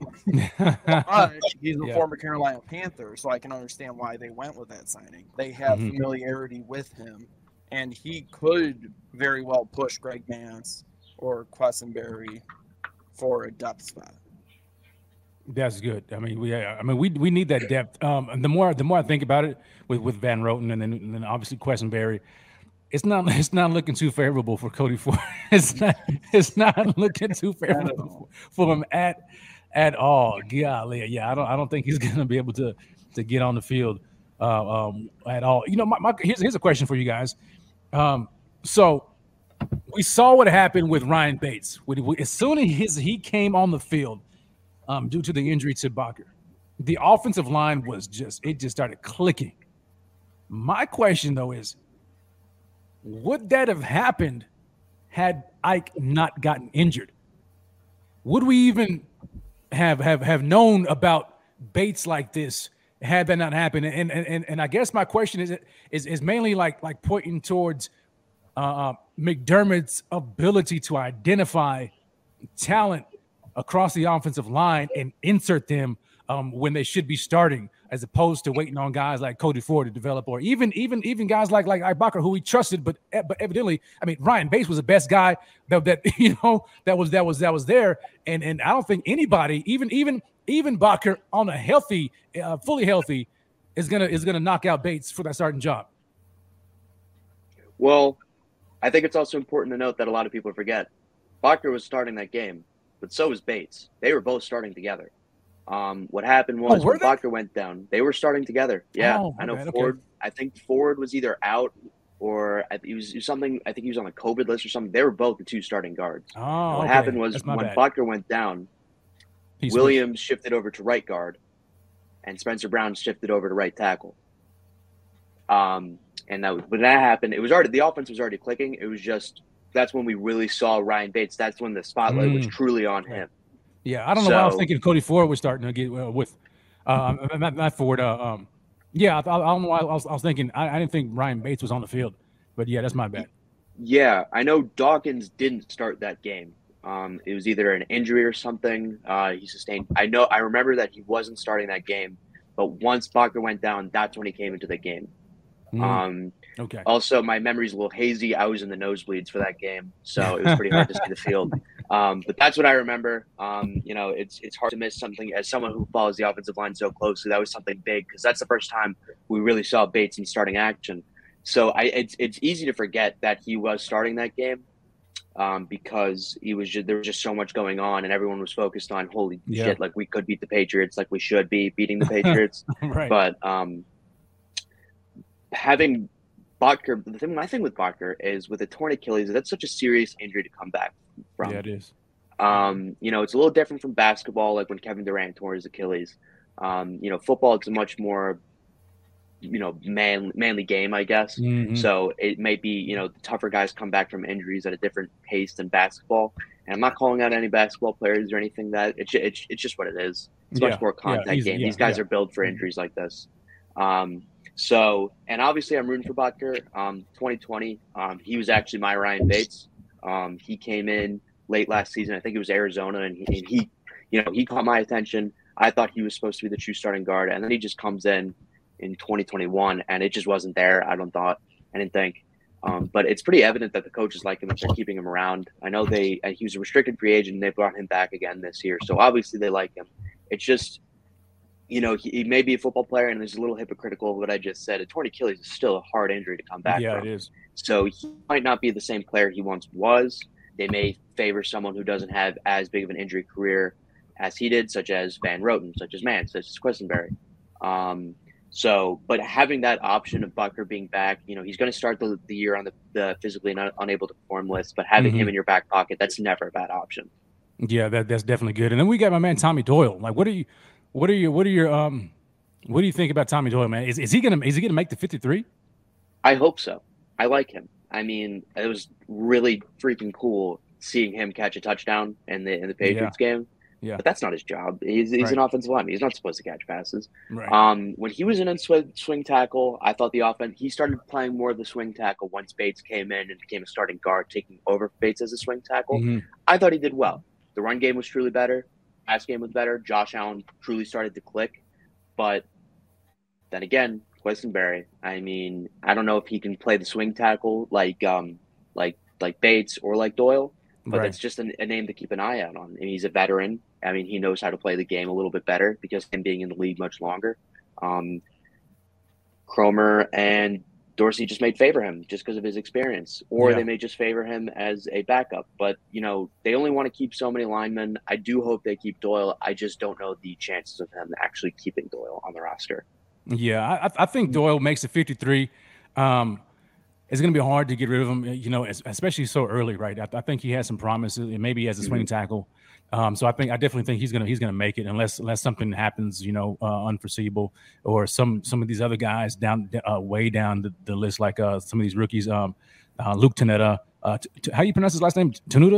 he's a former Carolina Panther, so I can understand why they went with that signing. They have familiarity with him, and he could very well push Greg Vance or Quessenberry for a depth spot. That's good. I mean, we need that depth. And the more I think about it with Van Roten and then obviously Quessenberry, it's not looking too favorable for Cody Ford. It's not looking too favorable for him at all. Golly, yeah, I don't think he's going to be able to get on the field at all. You know, here's a question for you guys. So we saw what happened with Ryan Bates. As soon as he came on the field, due to the injury to Bacher, the offensive line just started clicking. My question though is, would that have happened had Ike not gotten injured? Would we even have known about Bates like this had that not happened? And I guess my question is mainly like pointing towards McDermott's ability to identify talent across the offensive line and insert them when they should be starting, as opposed to waiting on guys like Cody Ford to develop, or even guys like Ike Bacher, who he trusted, but evidently, I mean, Ryan Bates was the best guy that was there, and I don't think anybody, even Bacher on a healthy, fully healthy, is gonna knock out Bates for that starting job. Well, I think it's also important to note that a lot of people forget Bacher was starting that game, but so was Bates. They were both starting together. What happened was when Bacher went down, they were starting together. Yeah, I know Ford. Okay. I think Ford was either out or he was something. I think he was on the COVID list or something. They were both the two starting guards. What happened was when Bacher went down, Williams shifted over to right guard, and Spencer Brown shifted over to right tackle. And when that happened, it was already, the offense was already clicking. It was just, that's when we really saw Ryan Bates. That's when the spotlight was truly on him. Yeah, I don't know why I was thinking Cody Ford was starting to get with not Ford. Yeah, I don't know why I was thinking. I didn't think Ryan Bates was on the field, but yeah, that's my bad. Yeah, I know Dawkins didn't start that game. It was either an injury or something he sustained. I remember that he wasn't starting that game, but once Bakker went down, that's when he came into the game. Okay. Also, my memory's a little hazy. I was in the nosebleeds for that game, so it was pretty hard to see the field. But that's what I remember. It's hard to miss something as someone who follows the offensive line so closely. That was something big because that's the first time we really saw Bates in starting action. So it's easy to forget that he was starting that game because there was just so much going on and everyone was focused on holy shit, like we could beat the Patriots, like we should be beating the Patriots. Right. But having Butker, my thing with Butker is with a torn Achilles, that's such a serious injury to come back from. Yeah, it is. It's a little different from basketball, like when Kevin Durant tore his Achilles. Football, it's a much more manly game, I guess. Mhm. So it may be, the tougher guys come back from injuries at a different pace than basketball. And I'm not calling out any basketball players or anything. That it's just what it is. It's much more contact game. These guys are built for injuries like this. And obviously I'm rooting for Butker. 2020, he was actually my Ryan Bates. He came in late last season. I think it was Arizona, and he caught my attention. I thought he was supposed to be the true starting guard, and then he just comes in 2021, and it just wasn't there. I didn't think. But it's pretty evident that the coaches like him and they're keeping him around. I know he was a restricted free agent, and they brought him back again this year. So obviously they like him. It's just, he may be a football player, and it's a little hypocritical of what I just said. A torn Achilles is still a hard injury to come back from. Yeah, it is. So he might not be the same player he once was. They may favor someone who doesn't have as big of an injury career as he did, such as Van Roten, such as Mann, such as Quisenberry. But having that option of Butker being back, he's going to start the year on the physically unable to perform list, but having him in your back pocket, that's never a bad option. Yeah, that's definitely good. And then we got my man Tommy Doyle. Like, what do you think about Tommy Doyle, man? Is he gonna make the 53? I hope so. I like him. I mean, it was really freaking cool seeing him catch a touchdown in the Patriots game. Yeah. But that's not his job. He's an offensive lineman. He's not supposed to catch passes. Right. When he was in swing tackle, I thought the offense, he started playing more of the swing tackle once Bates came in and became a starting guard, taking over Bates as a swing tackle. I thought he did well. The run game was truly better. Pass game was better. Josh Allen truly started to click. But then again, Quisenberry, I mean, I don't know if he can play the swing tackle like Bates or like Doyle, but that's just a name to keep an eye out on. And he's a veteran. I mean, he knows how to play the game a little bit better because him being in the league much longer. Cromer and Dorsey just may favor him just because of his experience, or they may just favor him as a backup. But, they only want to keep so many linemen. I do hope they keep Doyle. I just don't know the chances of him actually keeping Doyle on the roster. Yeah, I think Doyle makes it 53. It's going to be hard to get rid of him, especially so early, right? I think he has some promises, and maybe as a swing tackle. So I definitely think he's gonna make it unless something happens, unforeseeable, or some of these other guys down way down the list, like some of these rookies, Luke Tenuta. How do you pronounce his last name? Tenuta.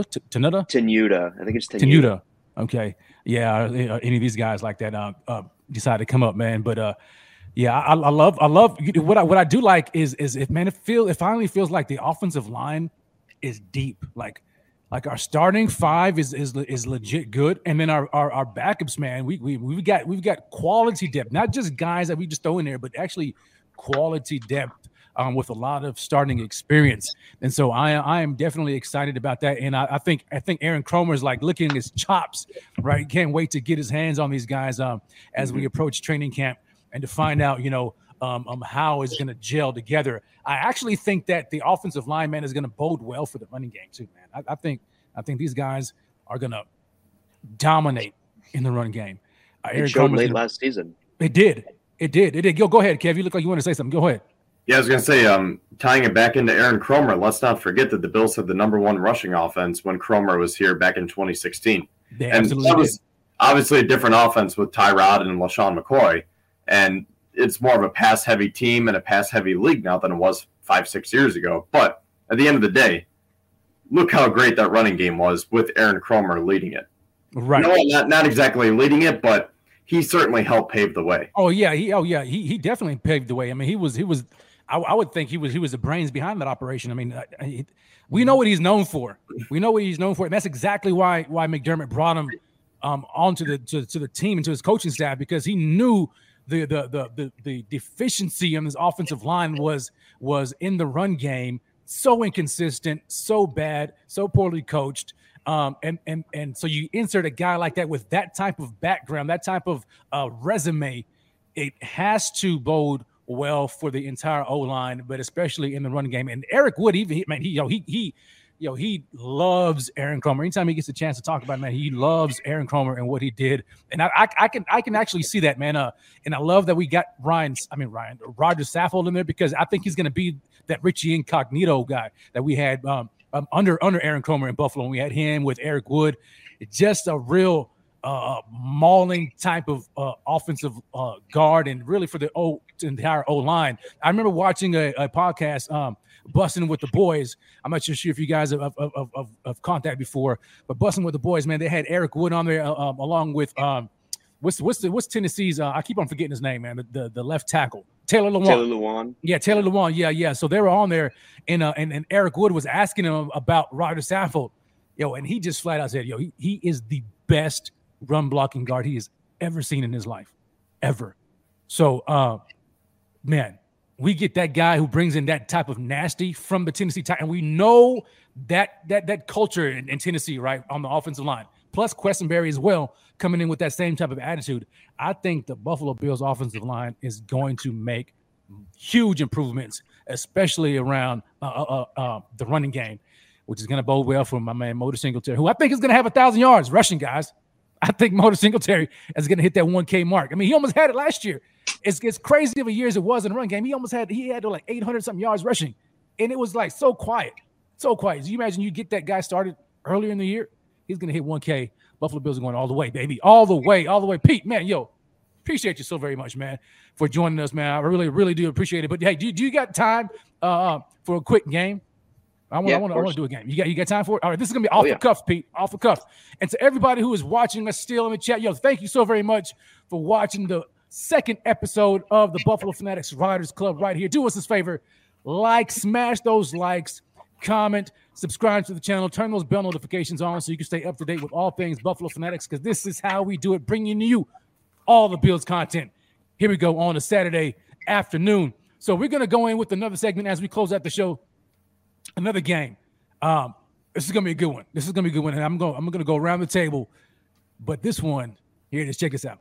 I think it's Tenuta. Okay, yeah. Any of these guys like that decide to come up, man. But yeah, I love what I do like is if it finally feels like the offensive line is deep, like our starting five is legit good, and then our backups, man, we've got quality depth, not just guys that we just throw in there, but actually quality depth with a lot of starting experience. And so I am definitely excited about that. And I think Aaron Cromer is like licking his chops, right? Can't wait to get his hands on these guys as we approach training camp and to find out, how it's going to gel together. I actually think that the offensive line, man, is going to bode well for the running game too, man. I think these guys are going to dominate in the run game. It showed late last season. It did. Go ahead, Kev. You look like you want to say something. Go ahead. Yeah, I was going to say, tying it back into Aaron Cromer, let's not forget that the Bills had the number one rushing offense when Cromer was here back in 2016. And that was obviously a different offense with Tyrod and LaShawn McCoy. And it's more of a pass-heavy team and a pass-heavy league now than it was 5-6 years ago. But at the end of the day, look how great that running game was with Aaron Cromer leading it. Right. Not exactly leading it, but he certainly helped pave the way. Oh yeah, he definitely paved the way. I mean, he was I would think he was the brains behind that operation. I mean, we know what he's known for. We know what he's known for, and that's exactly why McDermott brought him onto the team and to his coaching staff, because he knew the deficiency on this offensive line was in the run game. So inconsistent, so bad, so poorly coached. And so you insert a guy like that with that type of background, that type of resume, it has to bode well for the entire O-line, but especially in the run game. And Eric Wood, he loves Aaron Kromer. Anytime he gets a chance to talk about it, man, he loves Aaron Kromer and what he did. And I can actually see that, man. And I love that we got Roger Saffold in there, because I think he's going to be that Richie Incognito guy that we had under Aaron Kromer in Buffalo. And we had him with Eric Wood. It's just a real mauling type of offensive guard, and really for the entire O-line. I remember watching a podcast, Busting with the Boys. I'm not sure if you guys have contact before, but Busting with the Boys, man, they had Eric Wood on there along with what's Tennessee's? I keep on forgetting his name, man. The left tackle, Taylor Lewan. Yeah, Taylor Lewan. Yeah. So they were on there, and Eric Wood was asking him about Roger Saffold, and he just flat out said, he is the best run blocking guard he has ever seen in his life, ever. So, man, we get that guy who brings in that type of nasty from the Tennessee Titans, and we know that culture in Tennessee, right, on the offensive line. Plus Questenberry as well, coming in with that same type of attitude. I think the Buffalo Bills offensive line is going to make huge improvements, especially around the running game, which is going to bode well for my man Motor Singletary, who I think is going to have 1,000 yards rushing, guys. I think Motor Singletary is going to hit that 1K mark. I mean, he almost had it last year. It's crazy of a year as it was in the run game. He had like 800 something yards rushing, and it was like so quiet. So you imagine you get that guy started earlier in the year, he's going to hit 1K. Buffalo Bills are going all the way, baby, all the way. Pete, man, appreciate you so very much, man, for joining us, man. I really, really do appreciate it. But hey, do you got time for a quick game? I want to do a game. You got time for it? All right, this is going to be off the cuff, Pete, off the cuff. And to everybody who is watching us still in the chat, thank you so very much for watching the second episode of the Buffalo Fanatics Riders Club right here. Do us this favor, smash those likes, comment, subscribe to the channel, turn those bell notifications on so you can stay up to date with all things Buffalo Fanatics, because this is how we do it, bringing you all the Bills content. Here we go on a Saturday afternoon. So we're going to go in with another segment as we close out the show. Another game. This is gonna be a good one. And I'm gonna go around the table, but this one here, just check this out.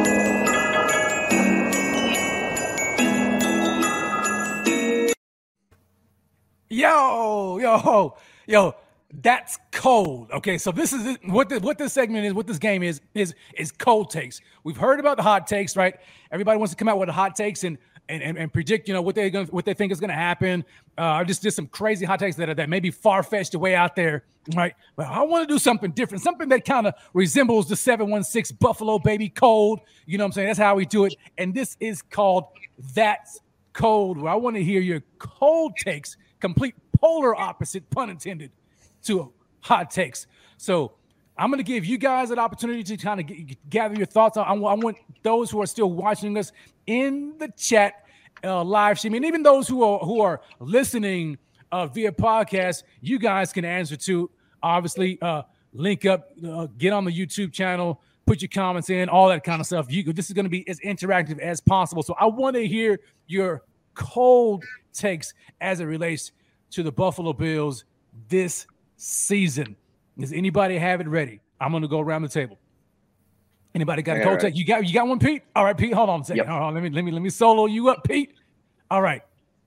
Yo, that's cold. Okay, so this is what this segment is. What this game is cold takes. We've heard about the hot takes, right? Everybody wants to come out with the hot takes and predict, what they think is going to happen. Just some crazy hot takes that may be far-fetched way out there, right? But I want to do something different, something that kind of resembles the 716 Buffalo, baby, cold. You know what I'm saying? That's how we do it. And this is called That's Cold, where I want to hear your cold takes, complete polar opposite, pun intended, to hot takes. So I'm going to give you guys an opportunity to kind of gather your thoughts. I want those who are still watching us in the chat live stream, and even those who are listening via podcast, you guys can answer too. Obviously, link up, get on the YouTube channel, put your comments in, all that kind of stuff. This is going to be as interactive as possible. So I want to hear your cold takes as it relates to the Buffalo Bills this season. Does anybody have it ready? I'm going to go around the table. Anybody got a cold take? You got one, Pete? All right, Pete, hold on a second. Yep. Hold on, let me solo you up, Pete. All right.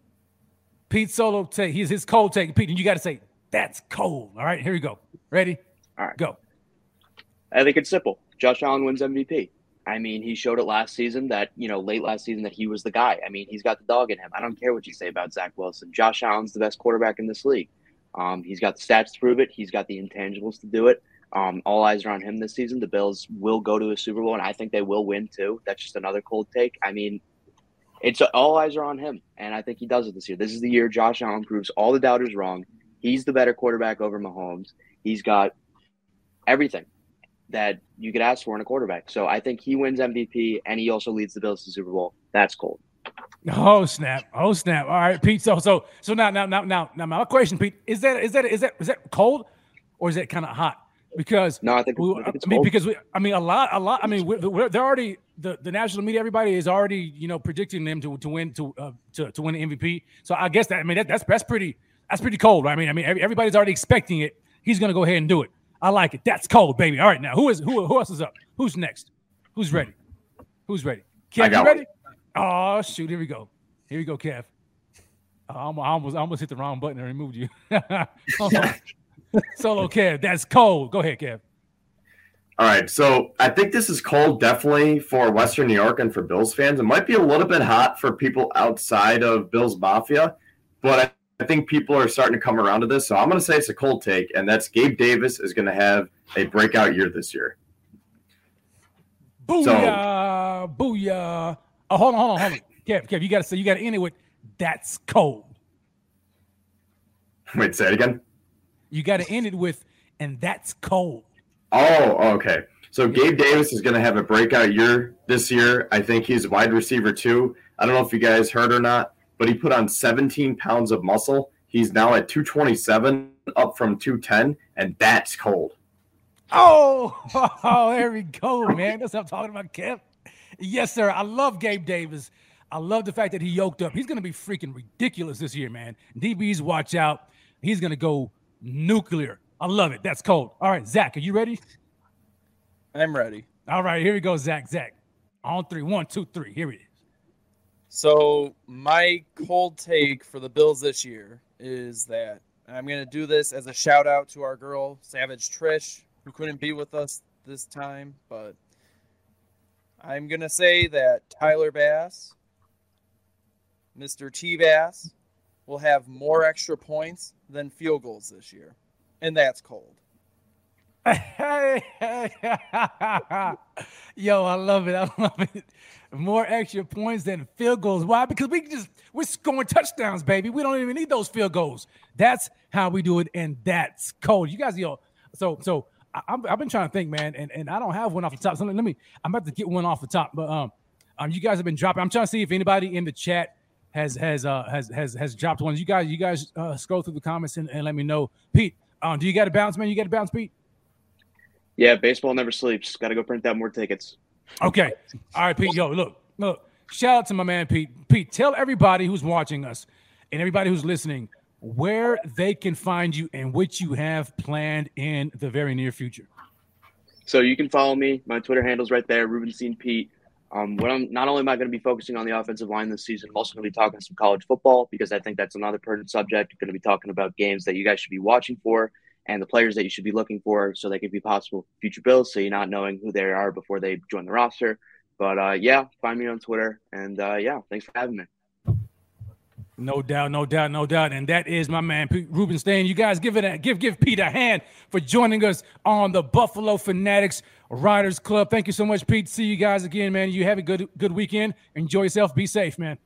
Pete solo take. Here's his cold take. Pete, and you got to say, that's cold. All right, here we go. Ready? All right. Go. I think it's simple. Josh Allen wins MVP. I mean, he showed it last season that, late last season that he was the guy. I mean, he's got the dog in him. I don't care what you say about Zach Wilson. Josh Allen's the best quarterback in this league. He's got the stats to prove it. He's got the intangibles to do it. All eyes are on him this season. The Bills will go to a Super Bowl, and I think they will win too. That's just another cold take. I mean, it's all eyes are on him, and I think he does it this year. This is the year Josh Allen proves all the doubters wrong. He's the better quarterback over Mahomes. He's got everything that you could ask for in a quarterback. So I think he wins MVP, and he also leads the Bills to the Super Bowl. That's cold. Oh snap! Oh snap! All right, Pete. So now, my question, Pete, is that cold, or is that kind of hot? Because No, I think it's I mean, cold. because a lot. I mean, they're already the national media. Everybody is already predicting them to win to win the MVP. So I guess that's pretty cold, right? I mean, everybody's already expecting it. He's gonna go ahead and do it. I like it. That's cold, baby. All right, now who else is up? Who's next? Who's ready? Who's ready? Kev, you ready? Oh shoot! Here we go, Kev. I almost hit the wrong button and removed you. Solo Kev, that's cold. Go ahead, Kev. All right, so I think this is cold definitely for Western New York and for Bills fans. It might be a little bit hot for people outside of Bills Mafia, but I think people are starting to come around to this. So I'm going to say it's a cold take, and that's Gabe Davis is going to have a breakout year this year. Booyah! Booyah! Oh, hold on. Kev, you got to end it with that's cold. Wait, say it again. You got to end it with and that's cold. Oh, okay. So Gabe Davis is going to have a breakout year this year. I think he's wide receiver too. I don't know if you guys heard or not, but he put on 17 pounds of muscle. He's now at 227, up from 210, and that's cold. Oh, there we go, man. That's what I'm talking about, Kev. Yes, sir. I love Gabe Davis. I love the fact that he yoked up. He's going to be freaking ridiculous this year, man. DBs, watch out. He's going to go nuclear. I love it. That's cold. All right, Zach, are you ready? I'm ready. All right, here we go, Zach. On 3. 1, 2, 3. Here it is. So my cold take for the Bills this year is that I'm going to do this as a shout out to our girl, Savage Trish, who couldn't be with us this time, but I'm going to say that Tyler Bass, Mr. T Bass, will have more extra points than field goals this year. And that's cold. Yo, I love it. More extra points than field goals. Why? Because we're scoring touchdowns, baby. We don't even need those field goals. That's how we do it, and that's cold. You guys, so I've been trying to think, man, and I don't have one off the top. So I'm about to get one off the top, but you guys have been dropping. I'm trying to see if anybody in the chat has dropped one. You guys scroll through the comments and let me know. Pete, do you got a bounce, man? You got a bounce, Pete? Yeah, baseball never sleeps. Got to go print out more tickets. Okay. All right, Pete. Yo, look. Shout out to my man, Pete. Pete, tell everybody who's watching us and everybody who's listening where they can find you and what you have planned in the very near future. So you can follow me. My Twitter handle's right there, Rubenstein Pete. Not only am I going to be focusing on the offensive line this season, I'm also going to be talking some college football because I think that's another pertinent subject. I'm going to be talking about games that you guys should be watching for and the players that you should be looking for so they can be possible future Bills, so you're not knowing who they are before they join the roster. But, yeah, find me on Twitter. And, yeah, thanks for having me. No doubt. And that is my man, Pete Rubenstein. You guys give Pete a hand for joining us on the Buffalo Fanatics Riders Club. Thank you so much, Pete. See you guys again, man. You have a good weekend. Enjoy yourself. Be safe, man.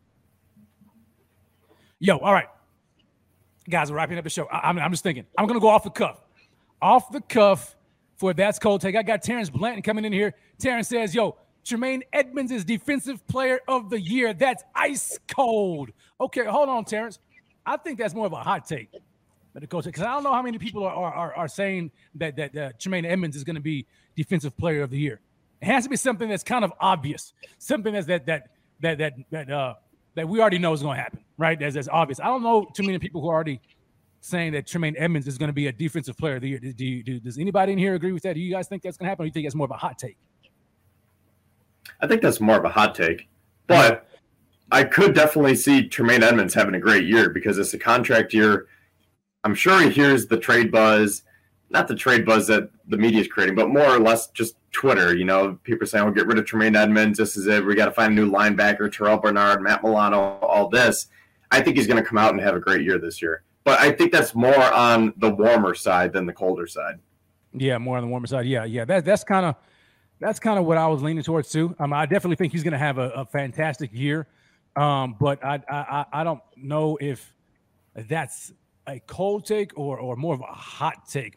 Yo, all right. Guys, we're wrapping up the show. I'm just thinking. I'm going to go off the cuff. Off the cuff for That's Cold Take. I got Terrence Blanton coming in here. Terrence says, yo, Tremaine Edmonds is Defensive Player of the Year. That's ice cold. Okay, hold on, Terrence. I think that's more of a hot take. Because I don't know how many people are saying that Tremaine Edmonds is going to be Defensive Player of the Year. It has to be something that's kind of obvious, something that we already know is going to happen, right? That's obvious. I don't know too many people who are already saying that Tremaine Edmonds is going to be a Defensive Player of the Year. Does anybody in here agree with that? Do you guys think that's going to happen, or do you think it's more of a hot take? I think that's more of a hot take, but I could definitely see Tremaine Edmonds having a great year because it's a contract year. I'm sure he hears the trade buzz, not the trade buzz that the media is creating, but more or less just Twitter. You know, people are saying, "We'll get rid of Tremaine Edmonds. This is it. We got to find a new linebacker, Terrell Bernard, Matt Milano, all this." I think he's going to come out and have a great year this year. But I think that's more on the warmer side than the colder side. Yeah, more on the warmer side. Yeah. That's kind of what I was leaning towards too. I definitely think he's going to have a fantastic year. But I don't know if that's a cold take or more of a hot take.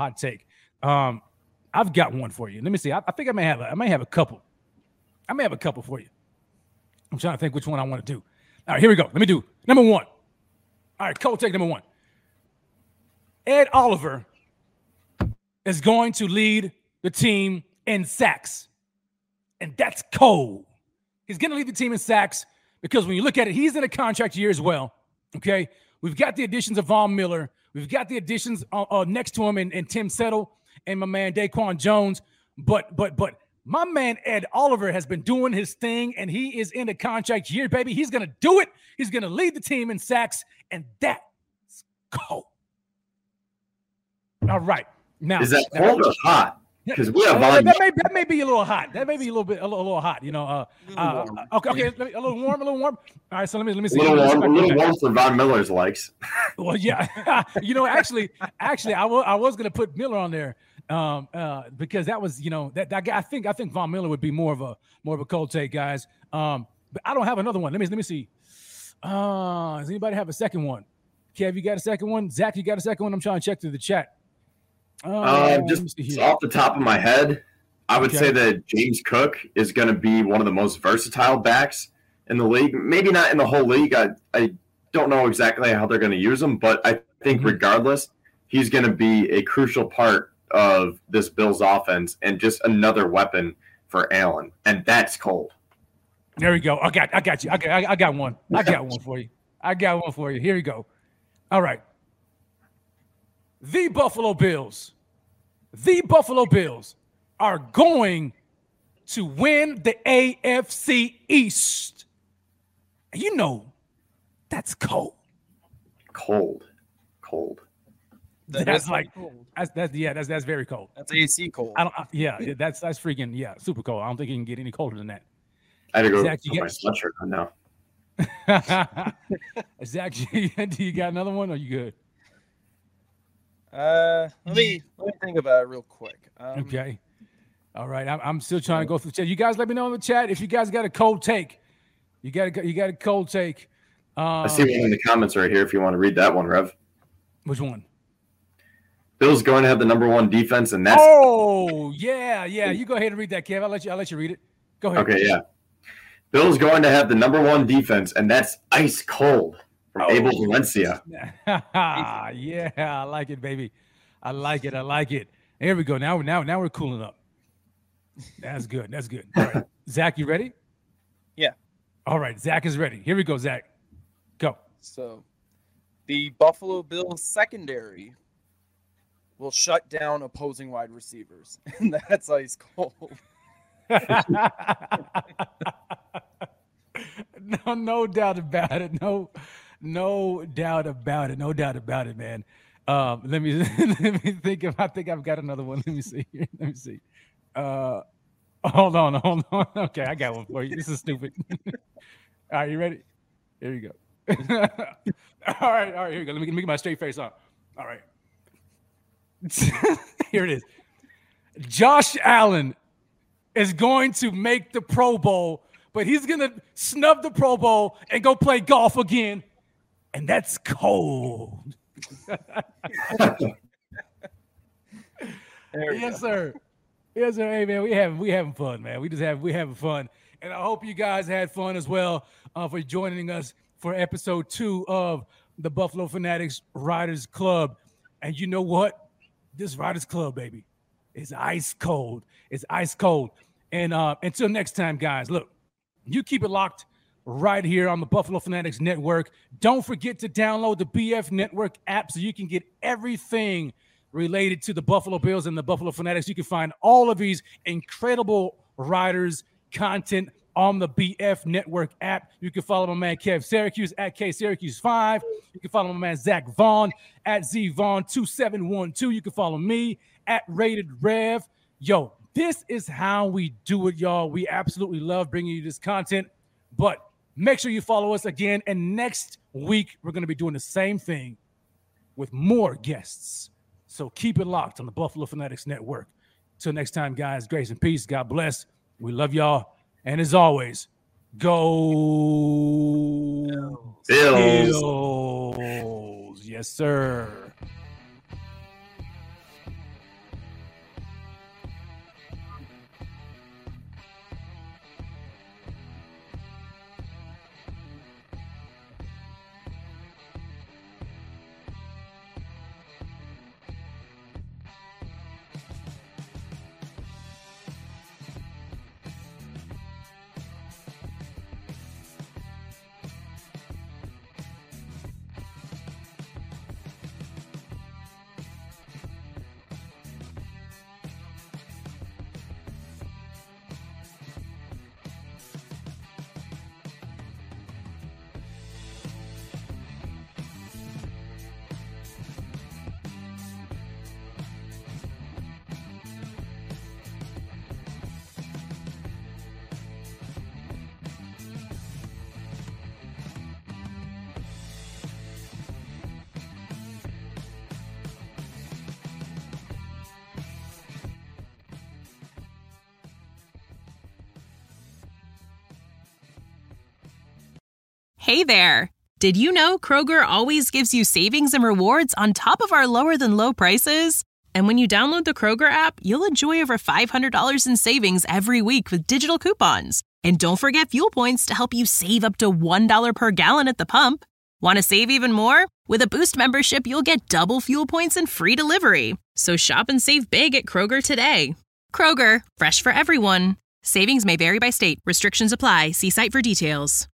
I've got one for you. Let me see. I think I may have a couple. I may have a couple for you. I'm trying to think which one I want to do. All right, here we go. Let me do number one. All right, cold take number one. Ed Oliver is going to lead the team in sacks. And that's cold. He's going to lead the team in sacks because when you look at it, he's in a contract year as well. Okay? We've got the additions of Von Miller. We've got the additions next to him and Tim Settle and my man Daquan Jones. But my man Ed Oliver has been doing his thing, and he is in a contract year, baby. He's going to do it. He's going to lead the team in sacks, and that's cold. All right. Now, is that cold or hot? Because we have Von. That may be a little hot. That may be a little hot. You know. Okay. A little warm. All right. So let me see. A little warm for Von Miller's likes. Well, yeah. You know, actually, I was gonna put Miller on there, because that was, you know, that guy. I think Von Miller would be more of a cold take, guys. But I don't have another one. Let me see. Does anybody have a second one? Kev, you got a second one? Zach, you got a second one? I'm trying to check through the chat. Just off the top of my head, I would say that James Cook is going to be one of the most versatile backs in the league. Maybe not in the whole league. I don't know exactly how they're going to use him, but I think regardless, he's going to be a crucial part of this Bills offense and just another weapon for Allen. And that's cold. There we go. I got you. I got one. I got one for you. Here we go. All right. The Buffalo Bills are going to win the AFC East. And you know, that's cold. Cold. That's like cold. That's very cold. That's AC cold. That's freaking super cold. I don't think you can get any colder than that. I had to go put my sweatshirt on now. Zach, do you got another one or you good? Let me think about it real quick. Okay. All right. I'm still trying to go through the chat. You guys let me know in the chat if you guys got a cold take. You got a cold take. I see one in the comments right here if you want to read that one, Rev. Which one? Bill's going to have the number one defense, and that's yeah. You go ahead and read that, Kev. I'll let you read it. Go ahead. Okay, yeah. Bill's going to have the number one defense, and that's ice cold from Abel Valencia. Yeah, I like it, baby. I like it. Here we go. Now we're cooling up. That's good. All right. Zach, you ready? Yeah. All right. Zach is ready. Here we go, Zach. Go. So the Buffalo Bills secondary will shut down opposing wide receivers. And that's ice cold. No doubt about it. No doubt about it, man. Let me think. I think I've got another one. Let me see. Hold on. Okay, I got one for you. This is stupid. All right, you ready? Here you go. All right, here we go. Let me get my straight face on. All right. Here it is. Josh Allen is going to make the Pro Bowl, but he's going to snub the Pro Bowl and go play golf again. And that's cold. Yes, sir. Hey, man, we having fun, man. We having fun. And I hope you guys had fun as well for joining us for episode 2 of the Buffalo Fanatics Riders Club. And you know what? This Riders Club, baby, is ice cold. It's ice cold. And until next time, guys, look, you keep it locked right here on the Buffalo Fanatics Network. Don't forget to download the BF Network app so you can get everything related to the Buffalo Bills and the Buffalo Fanatics. You can find all of these incredible Riders content on the BF Network app. You can follow my man Kev Syracuse at KSyracuse5. You can follow my man Zach Vaughn at ZVaughn2712. You can follow me at Rated Rev. Yo, this is how we do it, y'all. We absolutely love bringing you this content, but make sure you follow us again. And next week, we're going to be doing the same thing with more guests. So keep it locked on the Buffalo Fanatics Network. Till next time, guys, grace and peace. God bless. We love y'all. And as always, go Bills. Yes, sir. Hey there! Did you know Kroger always gives you savings and rewards on top of our lower-than-low prices? And when you download the Kroger app, you'll enjoy over $500 in savings every week with digital coupons. And don't forget fuel points to help you save up to $1 per gallon at the pump. Want to save even more? With a Boost membership, you'll get double fuel points and free delivery. So shop and save big at Kroger today. Kroger, fresh for everyone. Savings may vary by state. Restrictions apply. See site for details.